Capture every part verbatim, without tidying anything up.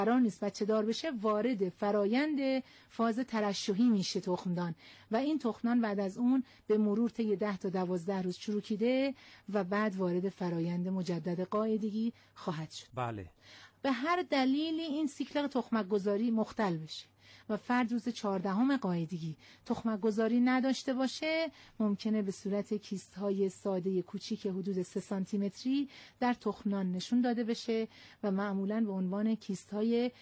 قرار نیست بچه دار بشه وارد فرایند فاز ترشحی میشه تخمدان و این تخمدان بعد از اون به مرور طی ده تا دوازده روز چروکیده و بعد وارد فرایند مجدد قاعدگی خواهد شد. بله. به هر دلیلی این سیکل تخمک گذاری مختل بشه و فرد روز چهاردهم قاعدگی تخمک گذاری نداشته باشه، ممکنه به صورت کیست های ساده کوچیک حدود سه سانتی متری در تخمدان نشون داده بشه و معمولاً به عنوان کیست های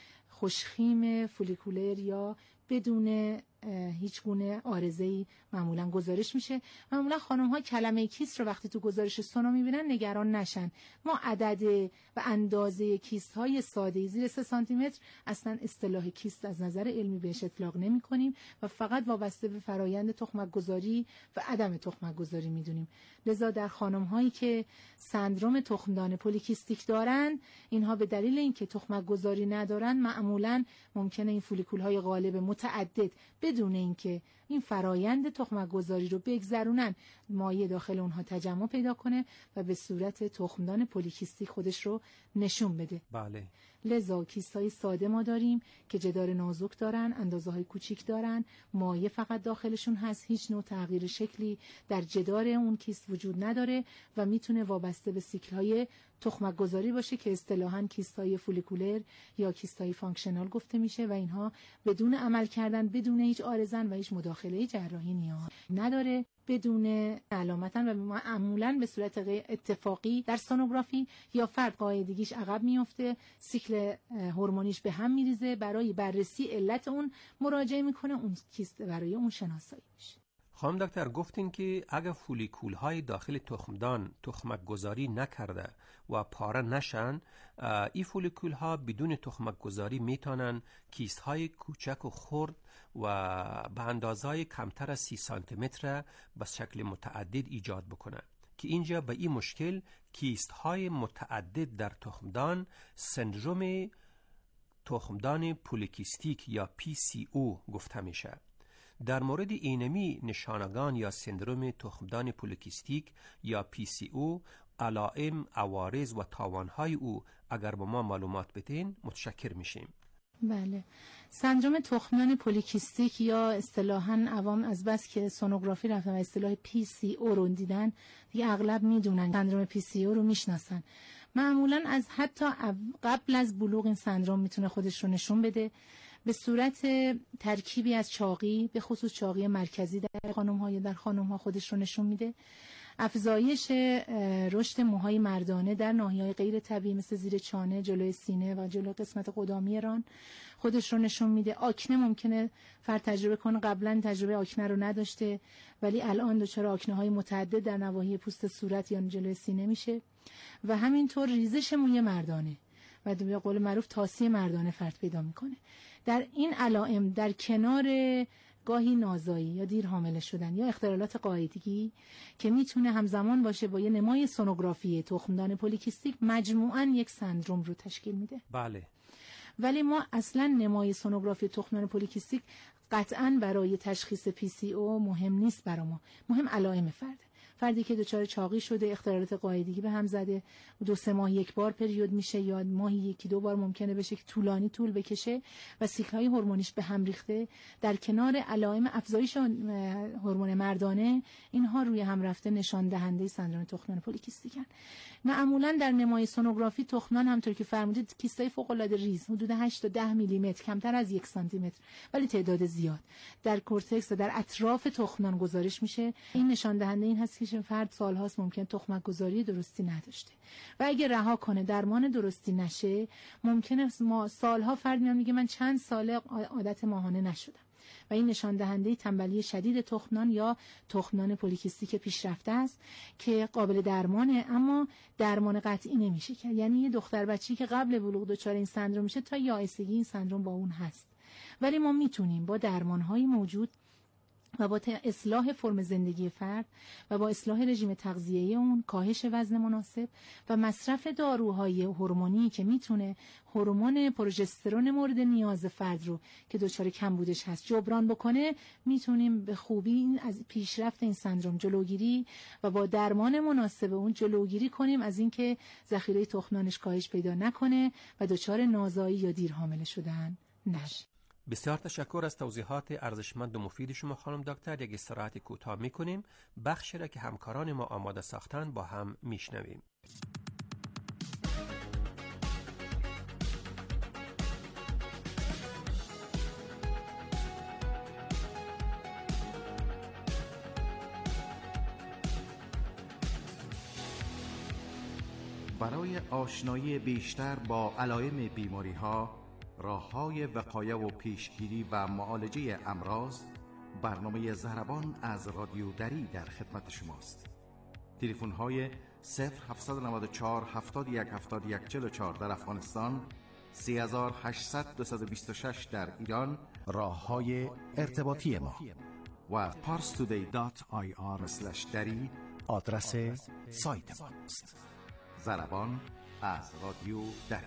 خوشخیم فولیکولر یا بدون هیچ گونه عارضه‌ای معمولا گزارش میشه. معمولا خانم‌ها کلمه کیست رو وقتی تو گزارش سونا میبینن نگران نشن. ما عدد و اندازه کیست های ساده زیر سه سانتی متر اصلا اصطلاح کیست از نظر علمی بهش اطلاق نمی کنیم و فقط وابسته به فرایند تخمک گذاری و عدم تخمک گذاری میدونیم. لذا در خانم‌هایی که سندرم تخمدان پلیکیستیک دارن، اینها به دلیل اینکه تخمک گذاری ندارن معمولا ممکنه این فولیکول‌های غالب متعدد بدون اینکه این فرایند تخمک گذاری رو بگذرونن مایع داخل اونها تجمع پیدا کنه و به صورت تخمدان پلیکیستیک خودش رو نشون بده. بله. لذا کیست‌های ساده ما داریم که جدار نازک دارن، اندازه‌های کوچیک دارن، مایع فقط داخلشون هست، هیچ نوع تغییر شکلی در جدار اون کیست وجود نداره و میتونه وابسته به سیکل‌های تخمک گذاری باشه که اصطلاحاً کیست‌های فولیکولر یا کیست‌های فانکشنال گفته میشه و اینها بدون عمل کردن، بدون هیچ عارضه‌ای و هیچ مداخله جراحی نیاز نداره، بدون علامتاً و معمولاً به صورت اتفاقی در سونوگرافی یا فرد قاعدگیش عقب میفته، سیکل هورمونیش به هم میریزه، برای بررسی علت اون مراجعه میکنه، اون کیست برای اون شناسایی میشه. خانم دکتر گفتین که اگر فولیکول های داخل تخمدان تخمک گذاری نکرده و پاره نشن، این فولیکول ها بدون تخمک گذاری میتونن کیست های کوچک و خرد و به اندازهای کمتر از سی سانتی متر به شکل متعدد ایجاد بکنن که اینجا به این مشکل کیست های متعدد در تخمدان سندروم تخمدان پولیکیستیک یا پی سی او گفته میشه. در مورد اینمی نشانگان یا سندروم تخمدان پولیکیستیک یا پی سی او، علائم، عوارض و تاوانهای او اگر با ما معلومات بدین متشکر میشیم. بله، سندروم تخمدان پولیکیستیک یا اصطلاحاً عوام از بس که سونوگرافی رفتن و اصطلاح پی سی او رو دیدن دیگه اغلب میدونن، سندروم پی سی او رو میشناسن. معمولاً از حتی قبل از بلوغ این سندروم میتونه خودش رو نشون بده به صورت ترکیبی از چاقی، به خصوص چاقی مرکزی در خانم‌ها یا در خانم‌ها خودش رو نشون میده. افزایش رشد موهای مردانه در ناحیه‌های غیر طبیعی مثل زیر چانه، جلوی سینه و جلوی قسمت قدامی ران خودش رو نشون میده. آکنه ممکنه فرد تجربه کنه، قبلا تجربه آکنه رو نداشته ولی الان دچار آکنه‌های متعدد در نواحی پوست صورت یا جلوی سینه میشه و همینطور ریزش موی مردانه و به قول معروف تاسی مردانه فرد پیدا میکنه. در این علائم در کنار گاهی نازایی یا دیر حامله شدن یا اختلالات قاعدگی که میتونه همزمان باشه با یه نمای سونوگرافی تخمدان پولیکیستیک، مجموعاً یک سندروم رو تشکیل میده. بله. ولی ما اصلا نمای سونوگرافی تخمدان پولیکیستیک قطعاً برای تشخیص پی سی او مهم نیست برای ما، مهم علائم فرده. فردی که دچار چاقی شده، اختلالات قاعدگی به هم زده، دو سه ماه یک بار پریود میشه یا ماهی یکی دو بار ممکنه بشه که طولانی طول بکشه و سیکل‌های هورمونیش به هم ریخته، در کنار علائم افزایش هورمون مردانه، اینها روی هم رفته نشان دهنده سندروم تخمدان پولیکیستیکن. معمولا در نمای سونوگرافی تخمدان همونطور که فرمودید کیستای فوق‌العاده ریز حدود هشت تا ده میلی متر، کمتر از یک سانتی متر ولی تعداد زیاد در کورتکس و در اطراف تخمدان گزارش میشه. این نشان دهنده این هست که فرد سالهاست ممکن تخمک گذاری درستی نداشته و اگه رها کنه درمان درستی نشه، ممکنه ما سالها فرد میاد میگه من چند ساله عادت ماهانه نشدم و این نشان دهنده تنبلی شدید تخمدان یا تخمدان پولیکیستیک پیشرفته است که قابل درمانه اما درمان قطعی نمیشه کرد. یعنی یه دختر بچه‌ای که قبل بلوغ دچار این سندروم میشه تا یائسگی این سندروم با اون هست، ولی ما میتونیم با درمان‌های موجود و با اصلاح فرم زندگی فرد و با اصلاح رژیم تغذیه‌ای اون، کاهش وزن مناسب و مصرف داروهای هورمونی که میتونه هورمون پروژسترون مورد نیاز فرد رو که دچار کمبودش هست جبران بکنه، میتونیم به خوبی از پیشرفت این سندرم جلوگیری و با درمان مناسب اون جلوگیری کنیم از اینکه ذخیره تخمدانش کاهش پیدا نکنه و دچار نازایی یا دیر حامله شدن نشه. بسیار تشکر از توضیحات ارزشمند و مفید شما خانم دکتر. یک استراحت کوتاه میکنیم، بخشی را که همکاران ما آماده ساختن با هم میشنویم. برای آشنایی بیشتر با علائم بیماری‌ها، راه‌های وقایه و پیشگیری و معالجه امراض، برنامه ضربان از رادیو دری در خدمت شماست. تلفن‌های صفر هفت نه چهار هفتاد و یک هفتاد و یک چهل و چهار در افغانستان، سه هشت صفر صفر دو دو شش در ایران، راه‌های ارتباطی ما و پارس تودی دات آی آر اسلش دری آدرس سایت ماست. ضربان از رادیو دری.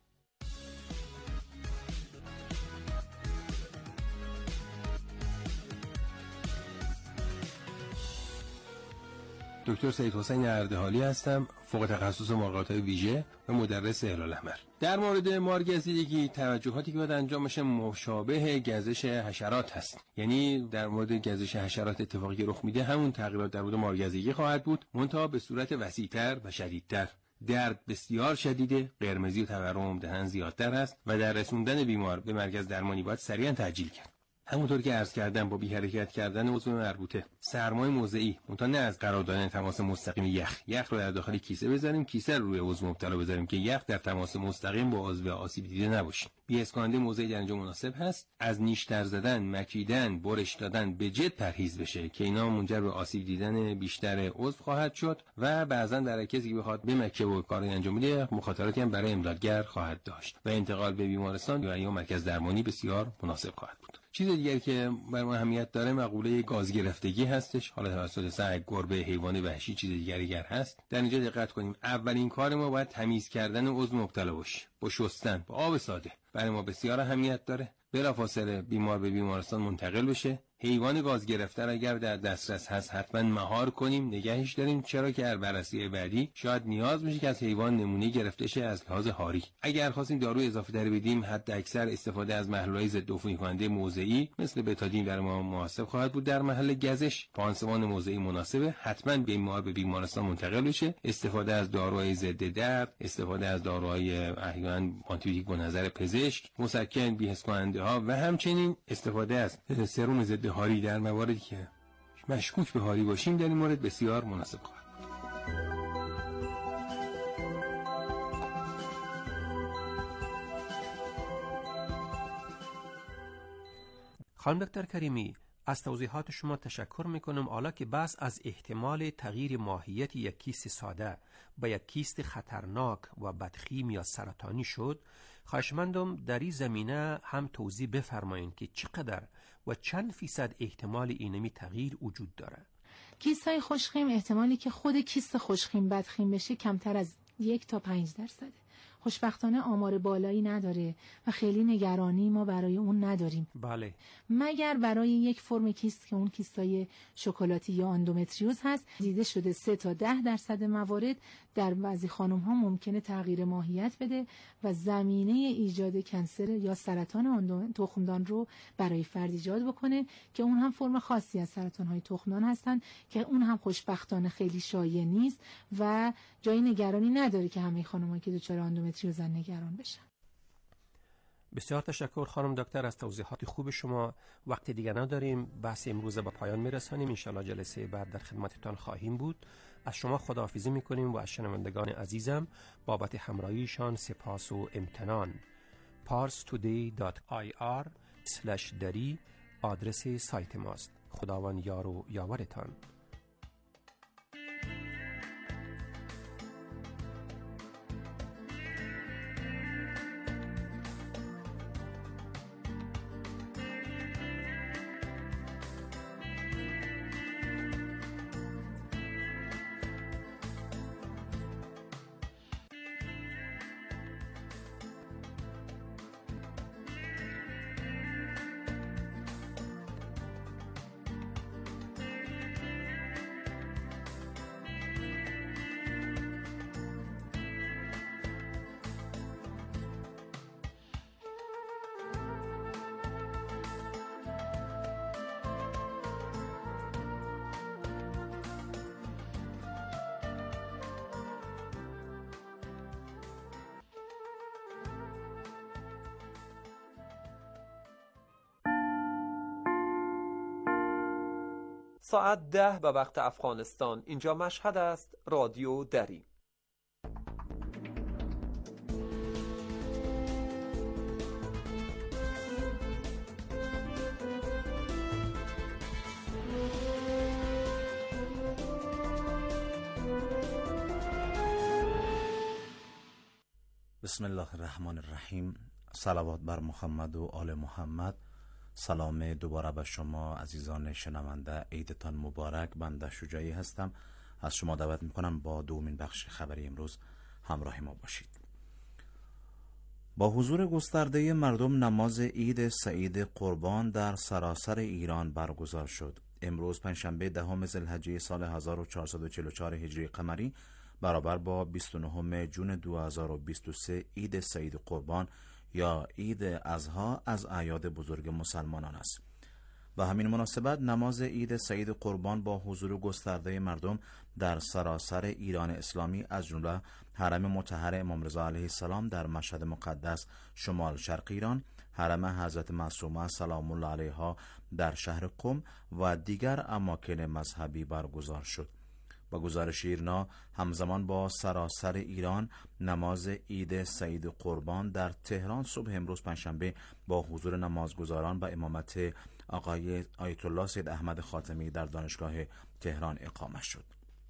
دکتر سید حسین اردهالی هستم، فوق تخصص مراقبات ویژه و مدرس هلال احمر. در مورد مارگزیدگی توجهاتی که باید انجام بشه مشابه گزش حشرات هست. یعنی در مورد گزش حشرات اتفاقی که رخ میده همون تغییرات در مورد مارگزیدگی خواهد بود، منتها به صورت وسیع‌تر و شدیدتر. درد بسیار شدیده، قرمزی و تورم دهن زیادتر است و در رسوندن بیمار به مرکز درمانی باید سریعا تعجیل کرد. همونطور که عرض کردم با بی حرکت کردن عضو مربوطه، سرمای موضعی، منتها نه از قرار دادن تماس مستقیم یخ، یخ رو در داخل کیسه بذاریم، کیسه رو روی عضو مبتلا بذاریم که یخ در تماس مستقیم با عضو آسیب دیده نباشه. بی اسکانده موضعی در اینجا مناسب هست. از نیشتر زدن، مکیدن، برش دادن به جد پرهیز بشه که اینا منجر به آسیب دیدن بیشتر عضو خواهد شد و بعضا در کسی که بخواد بمکه و کاری انجام بده مخاطراتی هم برای امدادگر خواهد داشت و انتقال به بیمارستان یا یا مرکز درمانی بسیار مناسب خواهد بود. چیز دیگری که برای ما اهمیت داره مقوله گاز گرفتگی هستش، حالا توسط سگ، گربه، حیوان وحشی، چیز دیگری گر هست. در اینجا دقت کنیم، اولین کار ما باید تمیز کردن عضو مبتلا باشه با شستن با آب ساده. برای ما بسیار اهمیت داره بلافاصله بیمار به بیمارستان منتقل بشه. حیوان گاز گرفته اگر در دسترس هست حتما مهار کنیم، نگهش داریم، چرا که در بررسی بعدی شاید نیاز بشه که از حیوان نمونه گرفته شه از لحاظ هاری. اگر خواستیم دارو اضافه تر بدیم، حد اکثر استفاده از محلول‌های ضد عفونی کننده موضعی مثل بتادین در ما مناسب خواهد بود. در محل گزش پانسمان موضعی مناسبه، حتما بیمار به بیمارستان منتقل بشه. استفاده از داروهای ضد درد، استفاده از داروهای احیانا آنتیبیوتیک با نظر پزشک، مسکن، بی‌حس کننده ها و همچنین استفاده از سرم ضد هاری در مواردی که مشکوک به هاری باشیم در این مورد بسیار مناسب خواهد بود. خانم دکتر کریمی، از توضیحات شما تشکر میکنم. حالا که بحث از احتمال تغییر ماهیت یک کیست ساده به یک کیست خطرناک و بدخیم یا سرطانی شد، خواهشمندم در این زمینه هم توضیح بفرمایید که چقدر و چند فیصد احتمال اینمی تغییر وجود داره؟ کیست های خوشخیم احتمالی که خود کیست خوشخیم بدخیم بشه کمتر از یک تا پنج درصده. خوشبختانه آمار بالایی نداره و خیلی نگرانی ما برای اون نداریم. بله. مگر برای یک فرم کیست که اون کیستای شکلاتی یا اندومتریوز هست، دیده شده سه تا ده درصد موارد در بعضی خانم ها ممکنه تغییر ماهیت بده و زمینه ایجاد کنسر یا سرطان تخمدان رو برای فرد ایجاد بکنه که اون هم فرم خاصی از سرطان های تخمدان هستن که اون هم خوشبختانه خیلی شایع نیست و جای نگرانی نداره که همه خانم‌ها که دچار اندومتریوزن نگران بشن. بسیار تشکر خانم دکتر از توضیحات خوب شما. وقت دیگه نداریم، بحث امروز به پایان میرسانیم. انشالله جلسه بعد در خدمتتان خواهیم بود. از شما خداحافظی میکنیم و از شنوندگان عزیزم بابت همراهیشان سپاس و امتنان. پارس تودی دات آی آر اسلش دری آدرس سایت ماست. خداوند یار و یاورتان. ساعت ده به وقت افغانستان. اینجا مشهد است. رادیو دری. بسم الله الرحمن الرحیم. صلوات بر محمد و آل محمد. سلام دوباره به شما عزیزان شنونده. عیدتان مبارک. بنده شجاعی هستم. از شما دعوت میکنم با دومین بخش خبری امروز همراه ما باشید. با حضور گسترده مردم نماز عید سعید قربان در سراسر ایران برگزار شد. امروز پنجشنبه دهم ذوالحجه سال هزار و چهارصد و چهل و چهار هجری قمری برابر با بیست و نهم ژوئن دو هزار و بیست و سه عید سعید قربان یا عید اضحی از اعیاد بزرگ مسلمانان است. و همین مناسبت نماز عید سعید قربان با حضور گسترده مردم در سراسر ایران اسلامی از جمله حرم مطهر امام رضا علیه السلام در مشهد مقدس شمال شرق ایران، حرم حضرت معصومه سلام الله علیها در شهر قم و دیگر اماکن مذهبی برگزار شد. با گزارش ایرنا همزمان با سراسر ایران نماز عید سعید قربان در تهران صبح امروز پنجشنبه با حضور نمازگزاران و امامت آقای آیت الله سید احمد خاتمی در دانشگاه تهران اقامه شد.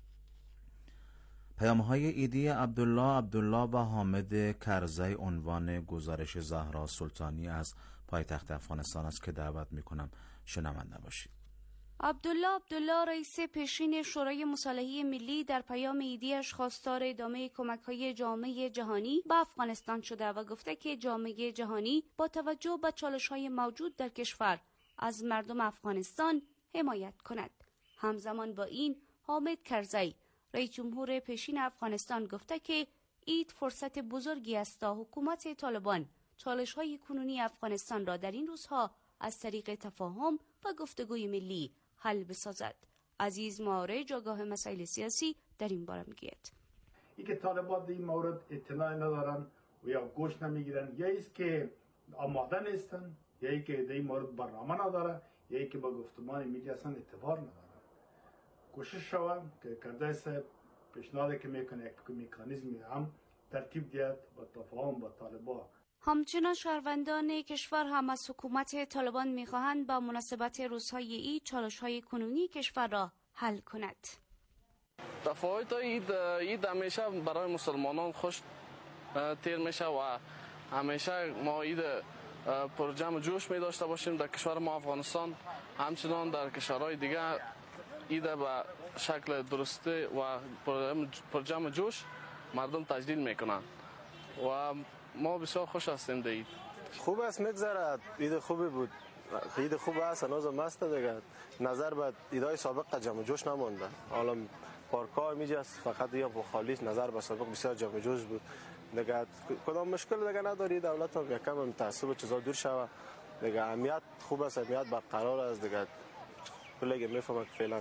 پیام‌های عیدی عبدالله عبدالله و حامد کرزی عنوان گزارش زهرا سلطانی از پایتخت افغانستان است که دعوت می‌کنم شنونده باشید. عبدالله عبدالله رئیس پیشین شورای مصالحه ملی در پیام عیدی‌اش خواستار ادامه کمک‌های جامعه جهانی به افغانستان شده و گفته که جامعه جهانی با توجه به چالش‌های موجود در کشور از مردم افغانستان حمایت کند. همزمان با این حامد کرزی رئیس جمهور پیشین افغانستان گفته که عید فرصت بزرگی است تا حکومت طالبان چالش‌های کنونی افغانستان را در این روزها از طریق تفاهم و گفتگوی ملی حل بسازد. عزیز معارج آگاه مسائل سیاسی در این باره میگوید ای که طالبان در این مورد اطلاع ندارن و یا گوش نمیگیرن، یا ایست که آماده نیستن، یا ای که در این مورد برنامه نداره، یا ای که با گفتمان ملی اصلا اعتبار نداره. کوشش شود که کرزی صاحب پیشنهاد که میکنه یک مکانیزمی هم ترتیب دهد با تفاهم با طالبان. همچنان شهروندان کشور هم از حکومت طالبان می‌خواهند با مناسبت روزهای عید چالش‌های کنونی کشور را حل کند. تفاوت عید عید همیشه برای مسلمانان خوش تیر میشه و همیشه ما عید پر جمع جوش می داشته باشیم در کشور ما افغانستان. همچنان در کشورهای دیگه عید به شکل درسته و پر جمع جوش مردم تجلیل میکنند و ما بسیار خوش هستیم در عید. خوب است، میگذره. عید خوبی بود، عید خوب است، هنوز مست دیگه. نظر به عیدهای سابق جمع جوش نمونده. حالا پارکار میجاست فقط یا خالیش نظر به سابق بسیار جمع جوش بود دیگه. کدام مشکل دیگه نداری. دولت هم یکم هم تعصب چیزا دور شوه دیگه. امنیت خوب است، امنیت برقرار است دیگه. کلیگه میفهمه که فعلا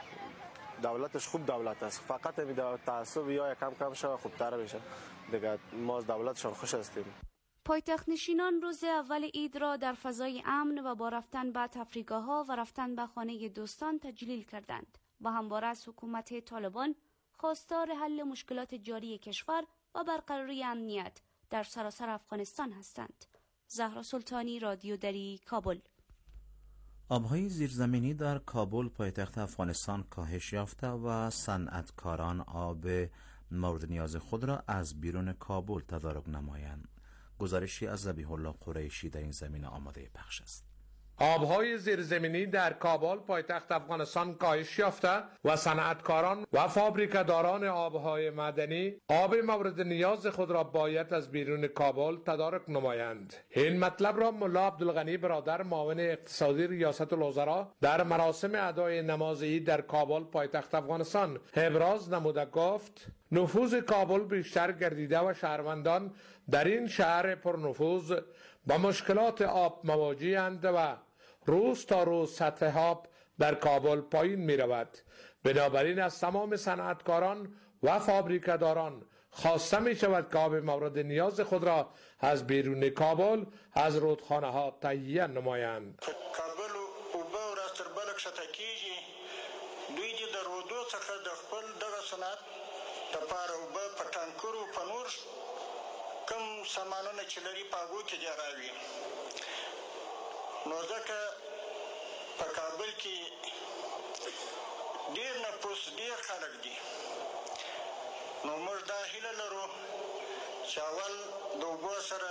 دولتش خوب دولت است، فقط همین دولت تعصب یا یکم کم شوه خوبتر میشه دیگه. ما از دولتشان خوش هستیم. پایتخت نشینان روز اول عید را در فضای امن و با رفتن به تفریحگاه‌ها و رفتن به خانه دوستان تجلیل کردند و همواره از حکومت طالبان خواستار حل مشکلات جاری کشور و برقراری امنیت در سراسر افغانستان هستند. زهرا سلطانی، رادیو دری، کابل. آبهای زیرزمینی در کابل پایتخت افغانستان کاهش یافته و صنعتکاران آب مورد نیاز خود را از بیرون کابل تدارک نمایند. گزارشی از ذبیح الله قریشی در این زمینه آماده پخش است. آبهای زیرزمینی در کابل پایتخت افغانستان کاهش یافته و صنعتکاران و فابریکه‌داران آبهای معدنی آب مورد نیاز خود را باید از بیرون کابل تدارک نمایند. این مطلب را ملا عبدالغنی برادر معاون اقتصادی ریاست الوزراء در مراسم ادای نماز عید در کابل پایتخت افغانستان ابراز نموده گفت نفوذ کابل بیشتر گردیده و شهروندان در این شهر پرنفوذ با مشکلات آب مواجه‌اند و روز تا روز سطح آب در کابل پایین می رود. بنابراین از تمام صنعتکاران و فابریکه‌داران خواسته می شود که آب مورد نیاز خود را از بیرون کابل از رودخانه ها تهیه نمایند. کابل او به راستر بلک شتکیږي څخه د خپل دغه صنعت دپاره اوبه په ټانکرو په نور کوم سامانونه چې لري په هغو کې دې راوي. نو ځکه په کابل کې ډېر نفوس ډېر خلک دي، نو موږ دا هیله لرو چې اول د اوبو سره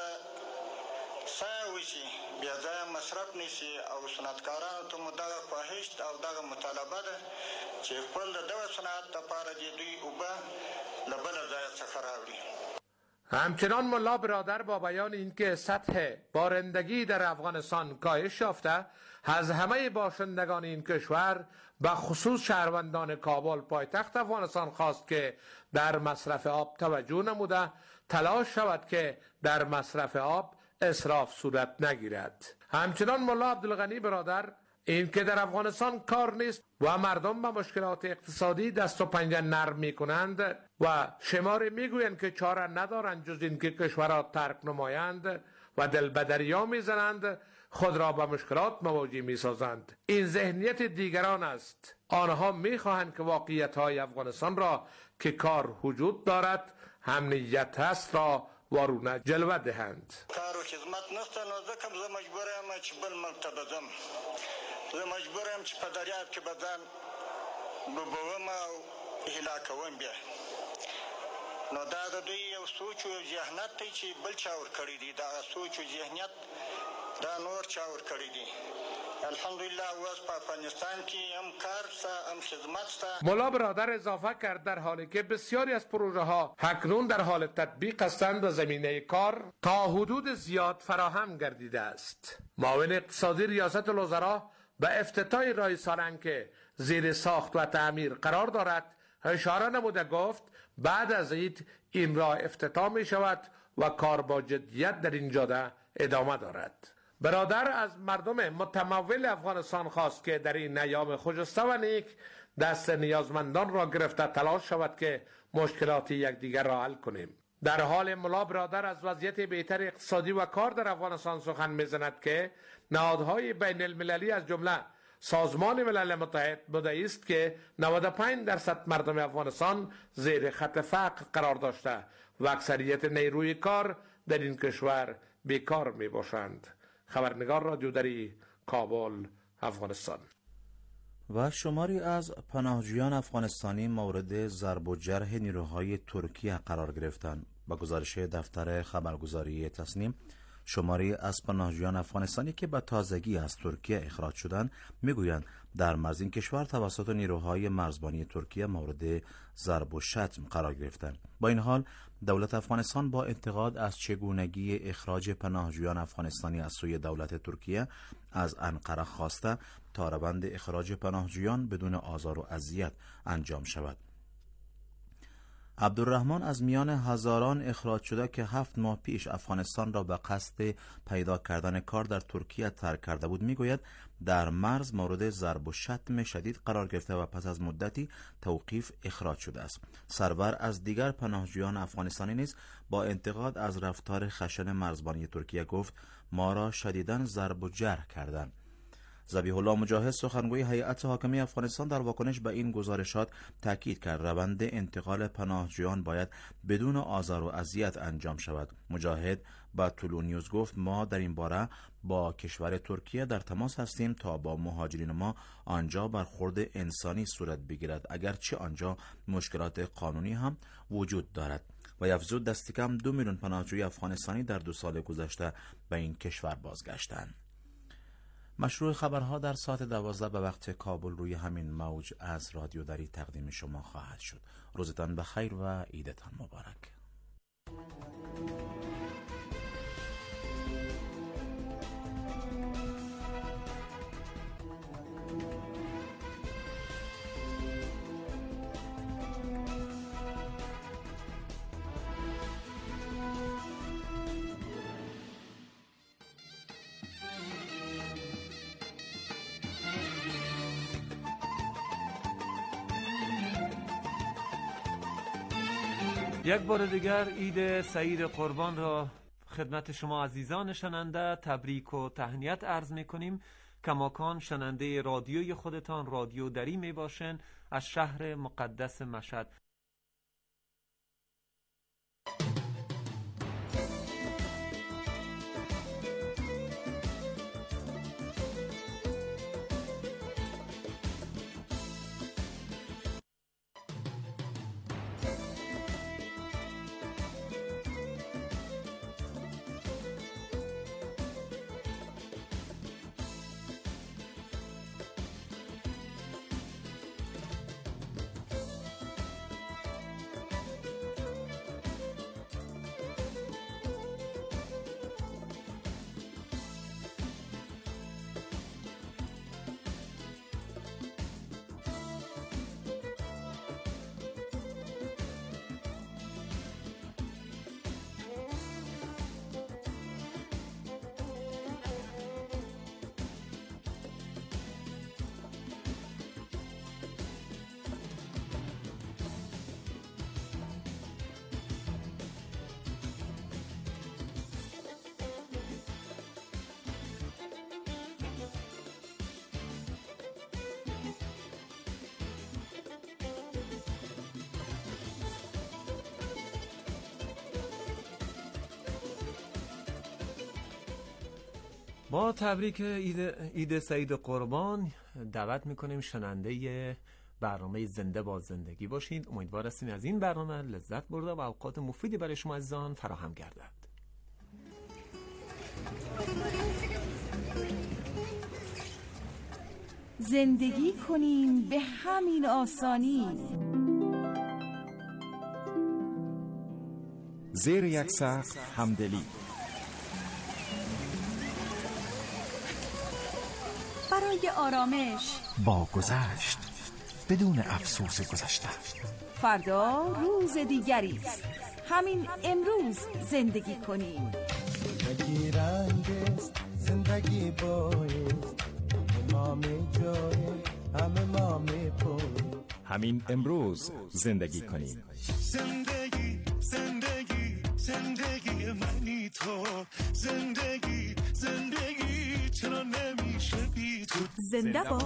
سایه وشي، بیا ځایه مصرف نیسي، او صنعتکارانو ته مو دغه خواهش او دغه مطالبه ده چې خپل د دغه صنعت لپاره دې دوی اوبه له بله ځایه څخه راوړي. همچنان ملا برادر با بیان اینکه سطح بارندگی در افغانستان کاهش یافته، از همه باشندگان این کشور به خصوص شهروندان کابل پایتخت افغانستان خواست که در مصرف آب توجه نموده تلاش شود که در مصرف آب اسراف صورت نگیرد. همچنان ملا عبدالغنی برادر این که در افغانستان کار نیست و مردم به مشکلات اقتصادی دست و پنجه نرم می کنند و شماری می گویند که چاره ندارند جز این که کشورها ترک نمایند و دل به دریا می زنند، خود را به مشکلات مواجه می سازند. این ذهنیت دیگران است. آنها می خواهند که واقعیت های افغانستان را که کار وجود دارد، امنیت هست را وارونه جلوه دهند. کار و خدمت نسته، نو ځکه زه مجبور یم چې بل ملک ته به ځم. زه مجبور یم چې په دریاب کې به ځان ډوبوم او هلاکوم بیا. نو دا د دوی یو سوچ او ذهنیت دی چې بل چا ورکړی دی. دا سوچ او ذهنیت دا نور چا ورکړی دی. الحمدلله اوس په افغانستان کې هم کار سته، هم خدمت سته. ملا برادر اضافه کرد در حالی که بسیاری از پروژه ها اکنون در حال تطبیق هستند و زمینه کار تا حدود زیاد فراهم گردیده است. معاون اقتصادی ریاست الوزراء به افتتاح راه سالنگ که زیر ساخت و تعمیر قرار دارد اشاره نموده گفت بعد از عید این راه افتتاح می شود و کار با جدیت در این جاده ادامه دارد. برادر از مردم متمول افغانستان خواست که در این ایام خجسته و نیک دست نیازمندان را گرفته تلاش شود که مشکلات یکدیگر را حل کنیم. در حال ملا برادر از وضعیت بهتر اقتصادی و کار در افغانستان سخن میزند که نهادهای بین المللی از جمله سازمان ملل متحد مدعی است که نود و پنج درصد مردم افغانستان زیر خط فقر قرار داشته و اکثریت نیروی کار در این کشور بیکار می باشند. خبرنگار رادیو دری، کابل، افغانستان. و شماری از پناهجویان افغانستانی مورد ضرب و جرح نیروهای ترکیه قرار گرفتند. با گزارش دفتر خبرگزاری تصنیم، شماری از پناهجویان افغانستانی که به تازگی از ترکیه اخراج شدند میگویند در مرز این کشور توسط نیروهای مرزبانی ترکیه مورد ضرب و شتم قرار گرفتند. با این حال دولت افغانستان با انتقاد از چگونگی اخراج پناهجویان افغانستانی از سوی دولت ترکیه از انقره خواسته تا روند اخراج پناهجویان بدون آزار و اذیت انجام شود. عبدالرحمن از میان هزاران اخراج شده که هفت ماه پیش افغانستان را به قصد پیدا کردن کار در ترکیه ترک کرده بود میگوید در مرز مورد ضرب و شتم شدید قرار گرفته و پس از مدتی توقیف اخراج شده است. سرور از دیگر پناهجویان افغانستانی نیز با انتقاد از رفتار خشن مرزبانی ترکیه گفت ما را شدیداً ضرب و جرح کردند. ذبیح الله مجاهد سخنگوی هیئت حاکمه افغانستان در واکنش به این گزارشات تاکید کرد روند انتقال پناهجویان باید بدون آزار و اذیت انجام شود. مجاهد با طلوع نیوز گفت ما در این باره با کشور ترکیه در تماس هستیم تا با مهاجرین ما آنجا برخورد انسانی صورت بگیرد، اگرچه آنجا مشکلات قانونی هم وجود دارد. و افزود دست کم دو میلیون پناهجوی افغانستانی در دو سال گذشته به این کشور بازگشتند. مشروع خبرها در ساعت دوازده به وقت کابل روی همین موج از رادیو دری تقدیم شما خواهد شد. روزتان بخیر و عیدتان مبارک. یک بار دیگر عید سعید قربان را خدمت شما عزیزان شنونده تبریک و تهنیت عرض می کنیم. کماکان شننده رادیوی خودتان رادیو دری می باشن از شهر مقدس مشهد. با تبریک عید عید سعید قربان دعوت میکنیم شنونده برنامه زنده با زندگی باشید. امیدوار هستیم از این برنامه لذت برده و اوقات مفیدی برای شما عزیزان فراهم گردد. زندگی کنیم به همین آسانی، زیر یک سقف همدلی، برای آرامش با گذشت بدون افسوس گذشته. فردا روز دیگری است، همین امروز زندگی کنیم. زندگی رنگ است، زندگی بایست، ما می جای همه ما می پوی. همین امروز زندگی کنیم. زندگی زندگی زندگی منی تو، زندگی زندگی چرا نمیشه بی تو. زنده با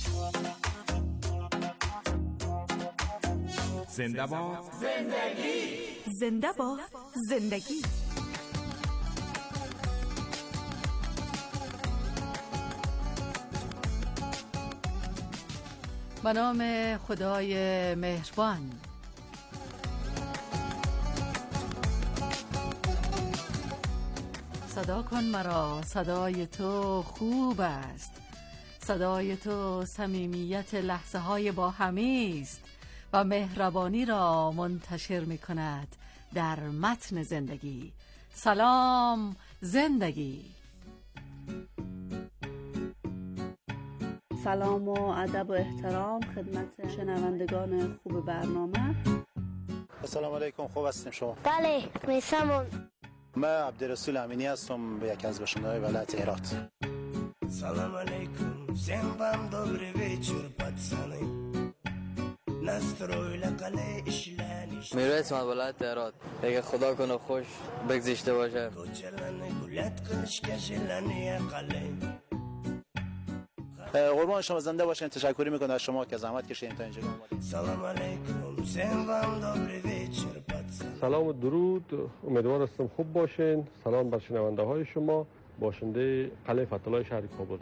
زنده با زندگی، زنده با زندگی. به نام خدای مهربان. صدا کن مرا، صدای تو خوب است، صدای تو صمیمیت لحظه های با همه است و مهربانی را منتشر می کند در متن زندگی. سلام زندگی. سلام و ادب و احترام خدمت شنوندگان خوب برنامه. السلام علیکم، خوب هستیم شما؟ بله، میسمون. من عبدالرسول امینی هستم، یکی از باشنده‌های ولایت هرات. سلام علیکم، всем вам добрый вечер, пацаны. Настроили قلعه اشلانش. میره اسمت ولایت هرات. اگه خدا کنه خوش بگذشته باشه. کوچلانه گلت قلش کشلانه قلعه. قربان شما، زنده باشین. تشکر میکنم از شما که زحمت کشیدین تا اینجا اومدید. سلام علیکم، всем вам добрый вечер, пацаны. سلام و درود، امیدوار هستم خوب باشین. سلام بر شنونده های شما، باشنده قلعه فتح‌الله شهر کابل.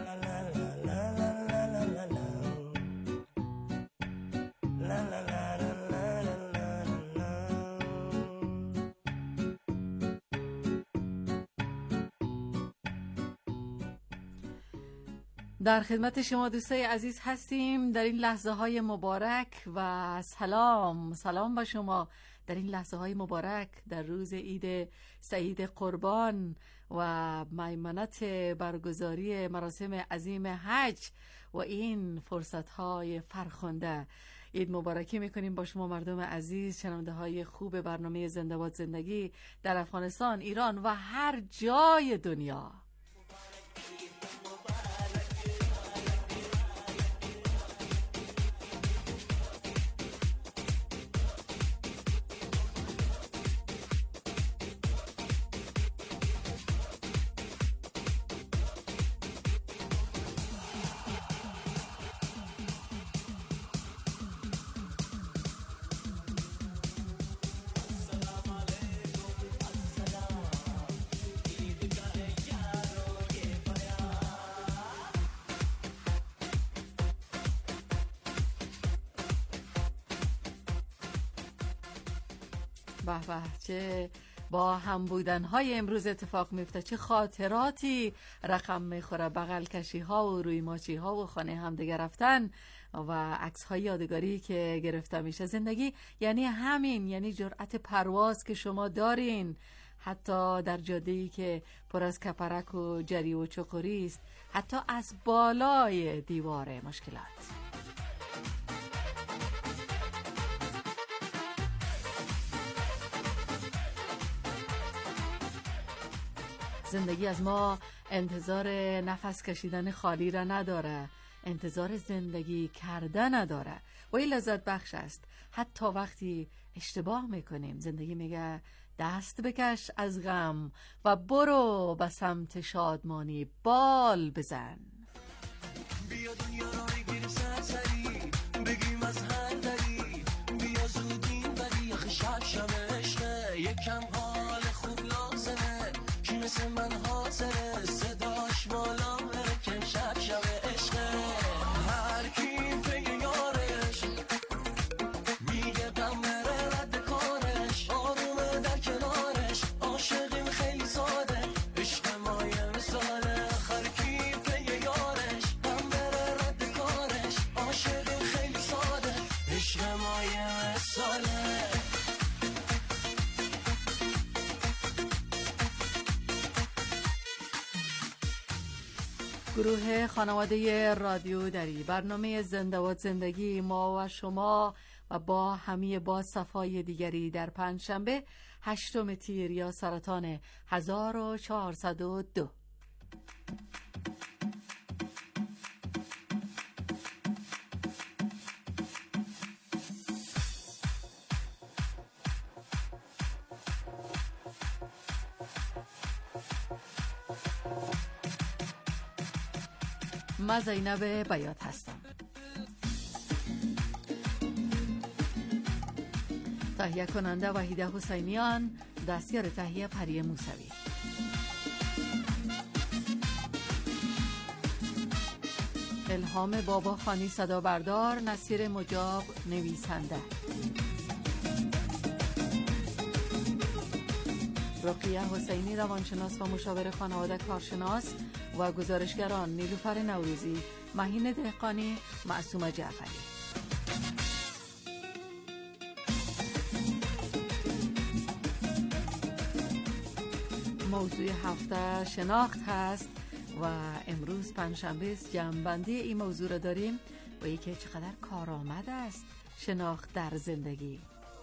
در خدمت شما دوستای عزیز هستیم در این لحظه های مبارک و سلام سلام با شما در این لحظه های مبارک در روز عید سعید قربان و میمنت برگزاری مراسم عظیم حج و این فرصت های فرخنده. عید مبارکی میکنیم با شما مردم عزیز، شنونده های خوب برنامه زنده باد زندگی در افغانستان، ایران و هر جای دنیا. به به، چه با هم بودن های امروز اتفاق میفته، چه خاطراتی رقم میخوره، بغل کشی ها و روی ماچی ها و خانه هم دیگه رفتن و عکس های یادگاری که گرفته میشه. زندگی یعنی همین، یعنی جرأت پرواز که شما دارین، حتی در جاده‌ای که پر از کپرک و جری و چقوری است، حتی از بالای دیوار مشکلات. زندگی از ما انتظار نفس کشیدن خالی را نداره، انتظار زندگی کردن نداره و این لذت بخش است. حتی وقتی اشتباه میکنیم زندگی میگه دست بکش از غم و برو به سمت شادمانی بال بزن. بیا دنیا را بگیر سرسری، بگیم از هر دری، بیا زودین ولی آخه شب شب عشقه، یکم حال خوب لازمه، کی مثل من حاضره صداش بالا بره که شب شب عشقه. هر کی پی یارش میگه غم بره رد کارش، آرومه در کنارش، عاشقیم خیلی ساده، عشق ما یه مثاله. هر کی پی یارش غم بره رد کارش، عاشقیم خیلی ساده، عشق ما یه مثاله. گروه خانواده رادیو دری، برنامه زنده و زندگی ما و شما و با همه با صفای دیگری در پنجشنبه هشتم تیر یا سرطان هزار و چهارصد و دو. من زینب بیات هستم. تهیه کننده وحیده حسینیان، دستیار تهیه پری موسوی. الهام بابا خانی صدا بردار، نصیر مجاب نویسنده. رقیه حسینی روانشناس و مشاور خانواده کارشناس و گزارشگران نیلوفر نوروزی، مهین دهقانی، معصومه جعفری. موضوع هفته شناخت هست و امروز پنجشنبه است. جمع‌بندی این موضوع را داریم و یکی چقدر کارآمد است شناخت در زندگی.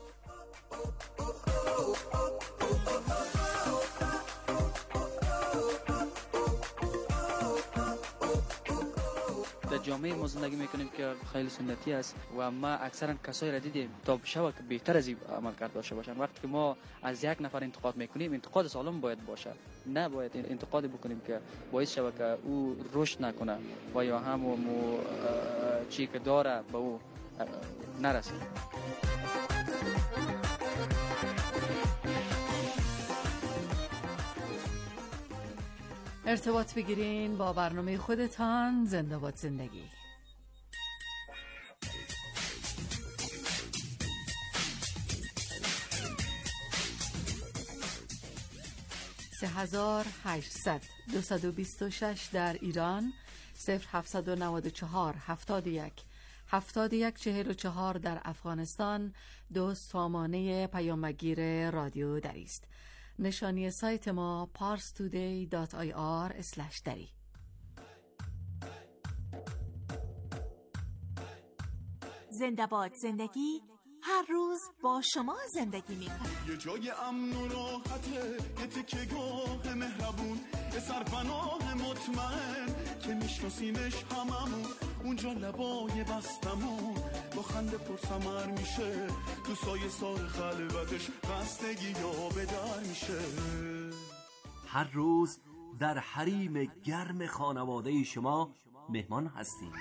در جامعه ما زندگی میکنیم که خیلی سنتی است و ما اکثرا کسایی را دیدیم تا بشه که بهتر از این عمل کرده باشه باشن. وقتی که ما از یک نفر انتقاد میکنیم، انتقاد سالم باید باشه، نه باید انتقاد بکنیم که باعث شود که او رشد نکنه و یا هم مو چی که داره به او نرسه. ارتباط بگیرین با برنامه خودتان زنده باد زندگی. سه هزار هشتصد دویست و بیست و شش در ایران، صفر هفتصد و نود و چهار هفتاد و یک هفتاد و یک چهل و چهار در افغانستان. دو سامانه پیامگیر رادیو دری است. نشانی سایت ما پارس تودی دات آی آر اسلش دری. زنده باد زندگی، هر روز با شما زندگی میکنه. یه جای امن و راحته، یه تکه گاه مهربون، یه سرپناه مطمئن که میشناسیمش هممون. اونجا لبای بستمون با خنده پرسمر میشه، تو سایه سار خلوتش خستگی یا به در میشه. هر روز در حریم گرم خانواده شما مهمان هستیم.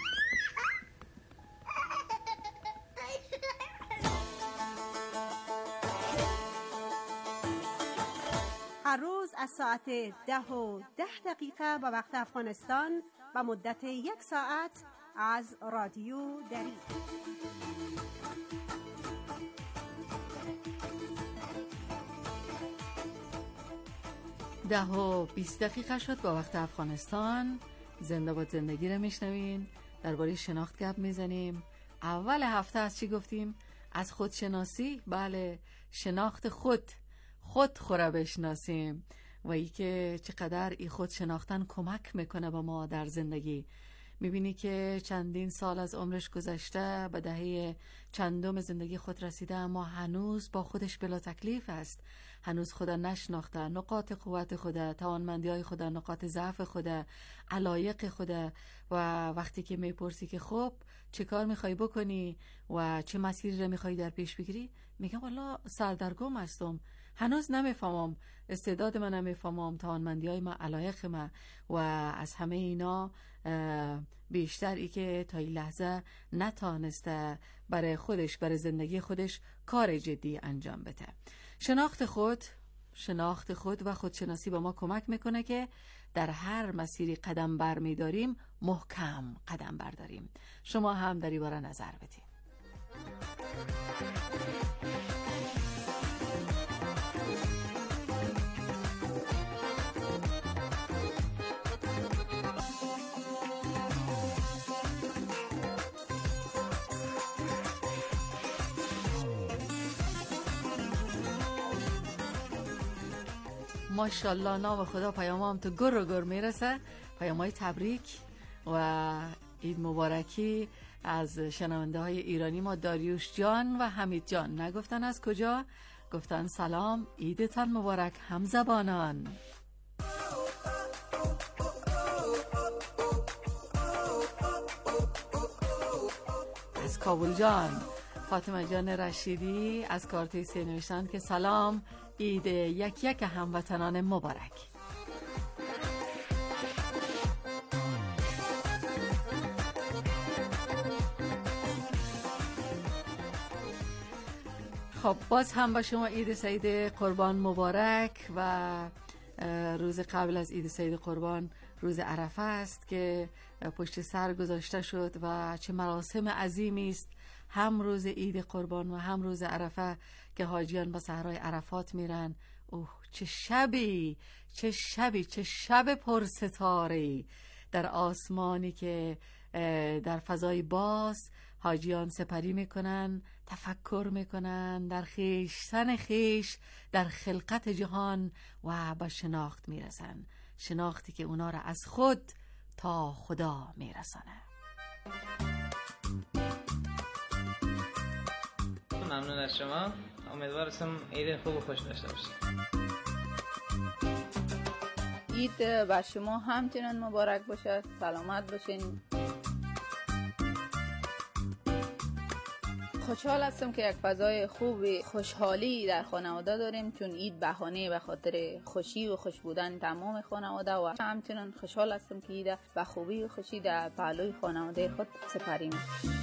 هر روز از ساعت ده و ده دقیقه به وقت افغانستان و مدت یک ساعت از رادیو دری. ده و بیست دقیقه شد با وقت افغانستان. زنده باد زندگی رو میشنوین. درباره شناخت گپ میزنیم. اول هفته از چی گفتیم؟ از خودشناسی. بله، شناخت خود، خود خوره بشناسیم و ای که چقدر ای خود شناختن کمک میکنه با ما در زندگی. میبینی که چندین سال از عمرش گذشته، به دهه چندم زندگی خود رسیده، اما هنوز با خودش بلا تکلیف است. هنوز خدا نشناخته، نقاط قوت خدا، توانمندی های خدا، نقاط ضعف خدا، علایق خدا. و وقتی که میپرسی که خب چه کار میخوای بکنی و چه مسیری رو میخوای در پیش بگیری، میگم والا سردرگم هستم، هنوز نمیفهمم، استعداد من نمیفهمم، توانمندی های من، علایق من. و از همه اینا بیشتر ای که تا این لحظه نتانسته برای خودش، برای زندگی خودش کار جدی انجام بده. شناخت خود، شناخت خود و خودشناسی با ما کمک میکنه که در هر مسیری قدم بر میداریم محکم قدم برداریم. شما هم در این باره نظر بدید. ماشاءالله، نام خدا پیامام تو گر و گر میرسه. پیامای تبریک و عید مبارکی از شنونده های ایرانی ما. داریوش جان و حمید جان نگفتن از کجا، گفتن سلام، عیدتان مبارک همزبانان. از کابل جان فاطمه جان رشیدی از کارت سی نوشتن که سلام، عید یک یک هموطنان مبارک. خب باز هم با شما عید سعید قربان مبارک. و روز قبل از عید سعید قربان روز عرفه است که پشت سر گذاشته شد و چه مراسم عظیمی است، هم روز عید قربان و هم روز عرفه که حاجیان به صحرای عرفات میرن. اوه چه شبی، چه شبی، چه شب پرستاره‌ای در آسمانی که در فضای باز حاجیان سپری میکنن، تفکر میکنن در خویشتن خویش، در خلقت جهان و به شناخت میرسن، شناختی که اونا را از خود تا خدا میرسانه. ممنون از شما. امیدوارم عید خوب و خوش داشته باشید. عید بر شما همچنان مبارک باشد. سلامت باشین. خوشحال هستم که یک فضای خوب خوشحالی در خانواده داریم، چون عید بهانه به خاطر خوشی و خوش بودن تمام خانواده و همچنان خوشحال هستم که عید به خوبی و خوشی در پهلوی خانواده خود سپریم.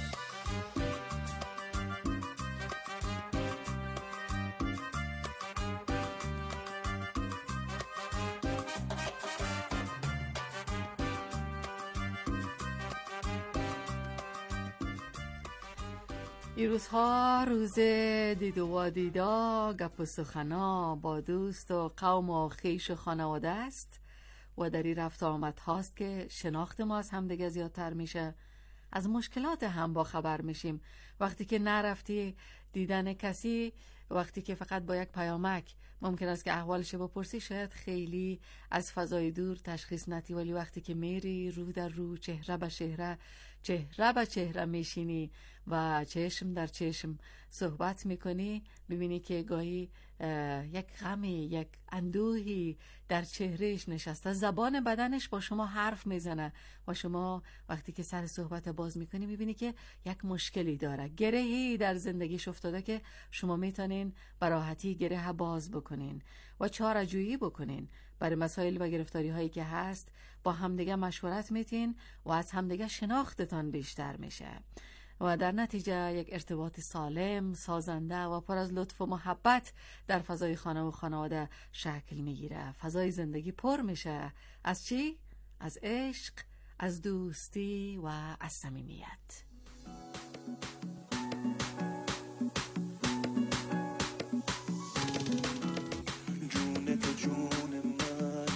این روزها روز دید و دیدا، گپ و سخنا با دوست و قوم و خویش و خانواده است و در این رفت آمد هاست که شناخت ما از هم دیگه زیادتر میشه، از مشکلات هم با خبر میشیم. وقتی که نرفتی دیدن کسی، وقتی که فقط با یک پیامک ممکن است که احوالش بپرسی، شاید خیلی از فضای دور تشخیص ندی، ولی وقتی که میری رو در رو، چهره به چهره، چهره به چهره میشینی و چشم در چشم صحبت میکنی، ببینی که گاهی یک غمی، یک اندوهی در چهرهش نشسته، زبان بدنش با شما حرف میزنه و شما وقتی که سر صحبت باز میکنی میبینی که یک مشکلی داره، گرهی در زندگیش افتاده که شما میتونین براحتی گره باز بکنین و چاره‌جویی بکنین برای مسائل و گرفتاری هایی که هست. با همدیگه مشورت میتین و از همدیگه شناختتان بیشتر میشه و در نتیجه یک ارتباط سالم، سازنده و پر از لطف و محبت در فضای خانه و خانواده شکل میگیره. فضای زندگی پر میشه از چی؟ از عشق، از دوستی و از صمیمیت. جون تو جون من،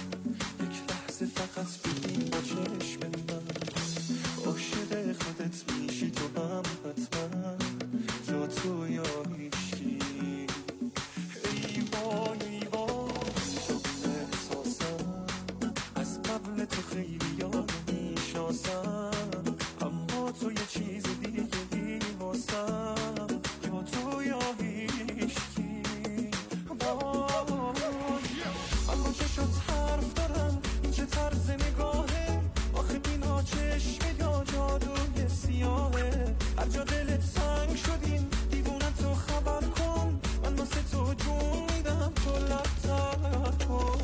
چشم من عاشق خودت میشی تو هم حتما جا تو یا هیچی ای وای ای وای شده احساسم از قبل تو خیلی یاد میشناسم اما تو یه چیز دیگه ای واسم جا تو یا هیچی وای اما چشات حرف دارم چه طرز نگاهه آخه بینا چشم یا جادوی سیاهه هر جا دلت تنگ شدیم دیوونه تو خبر کن من واسه تو جون میدم تو لبتر کن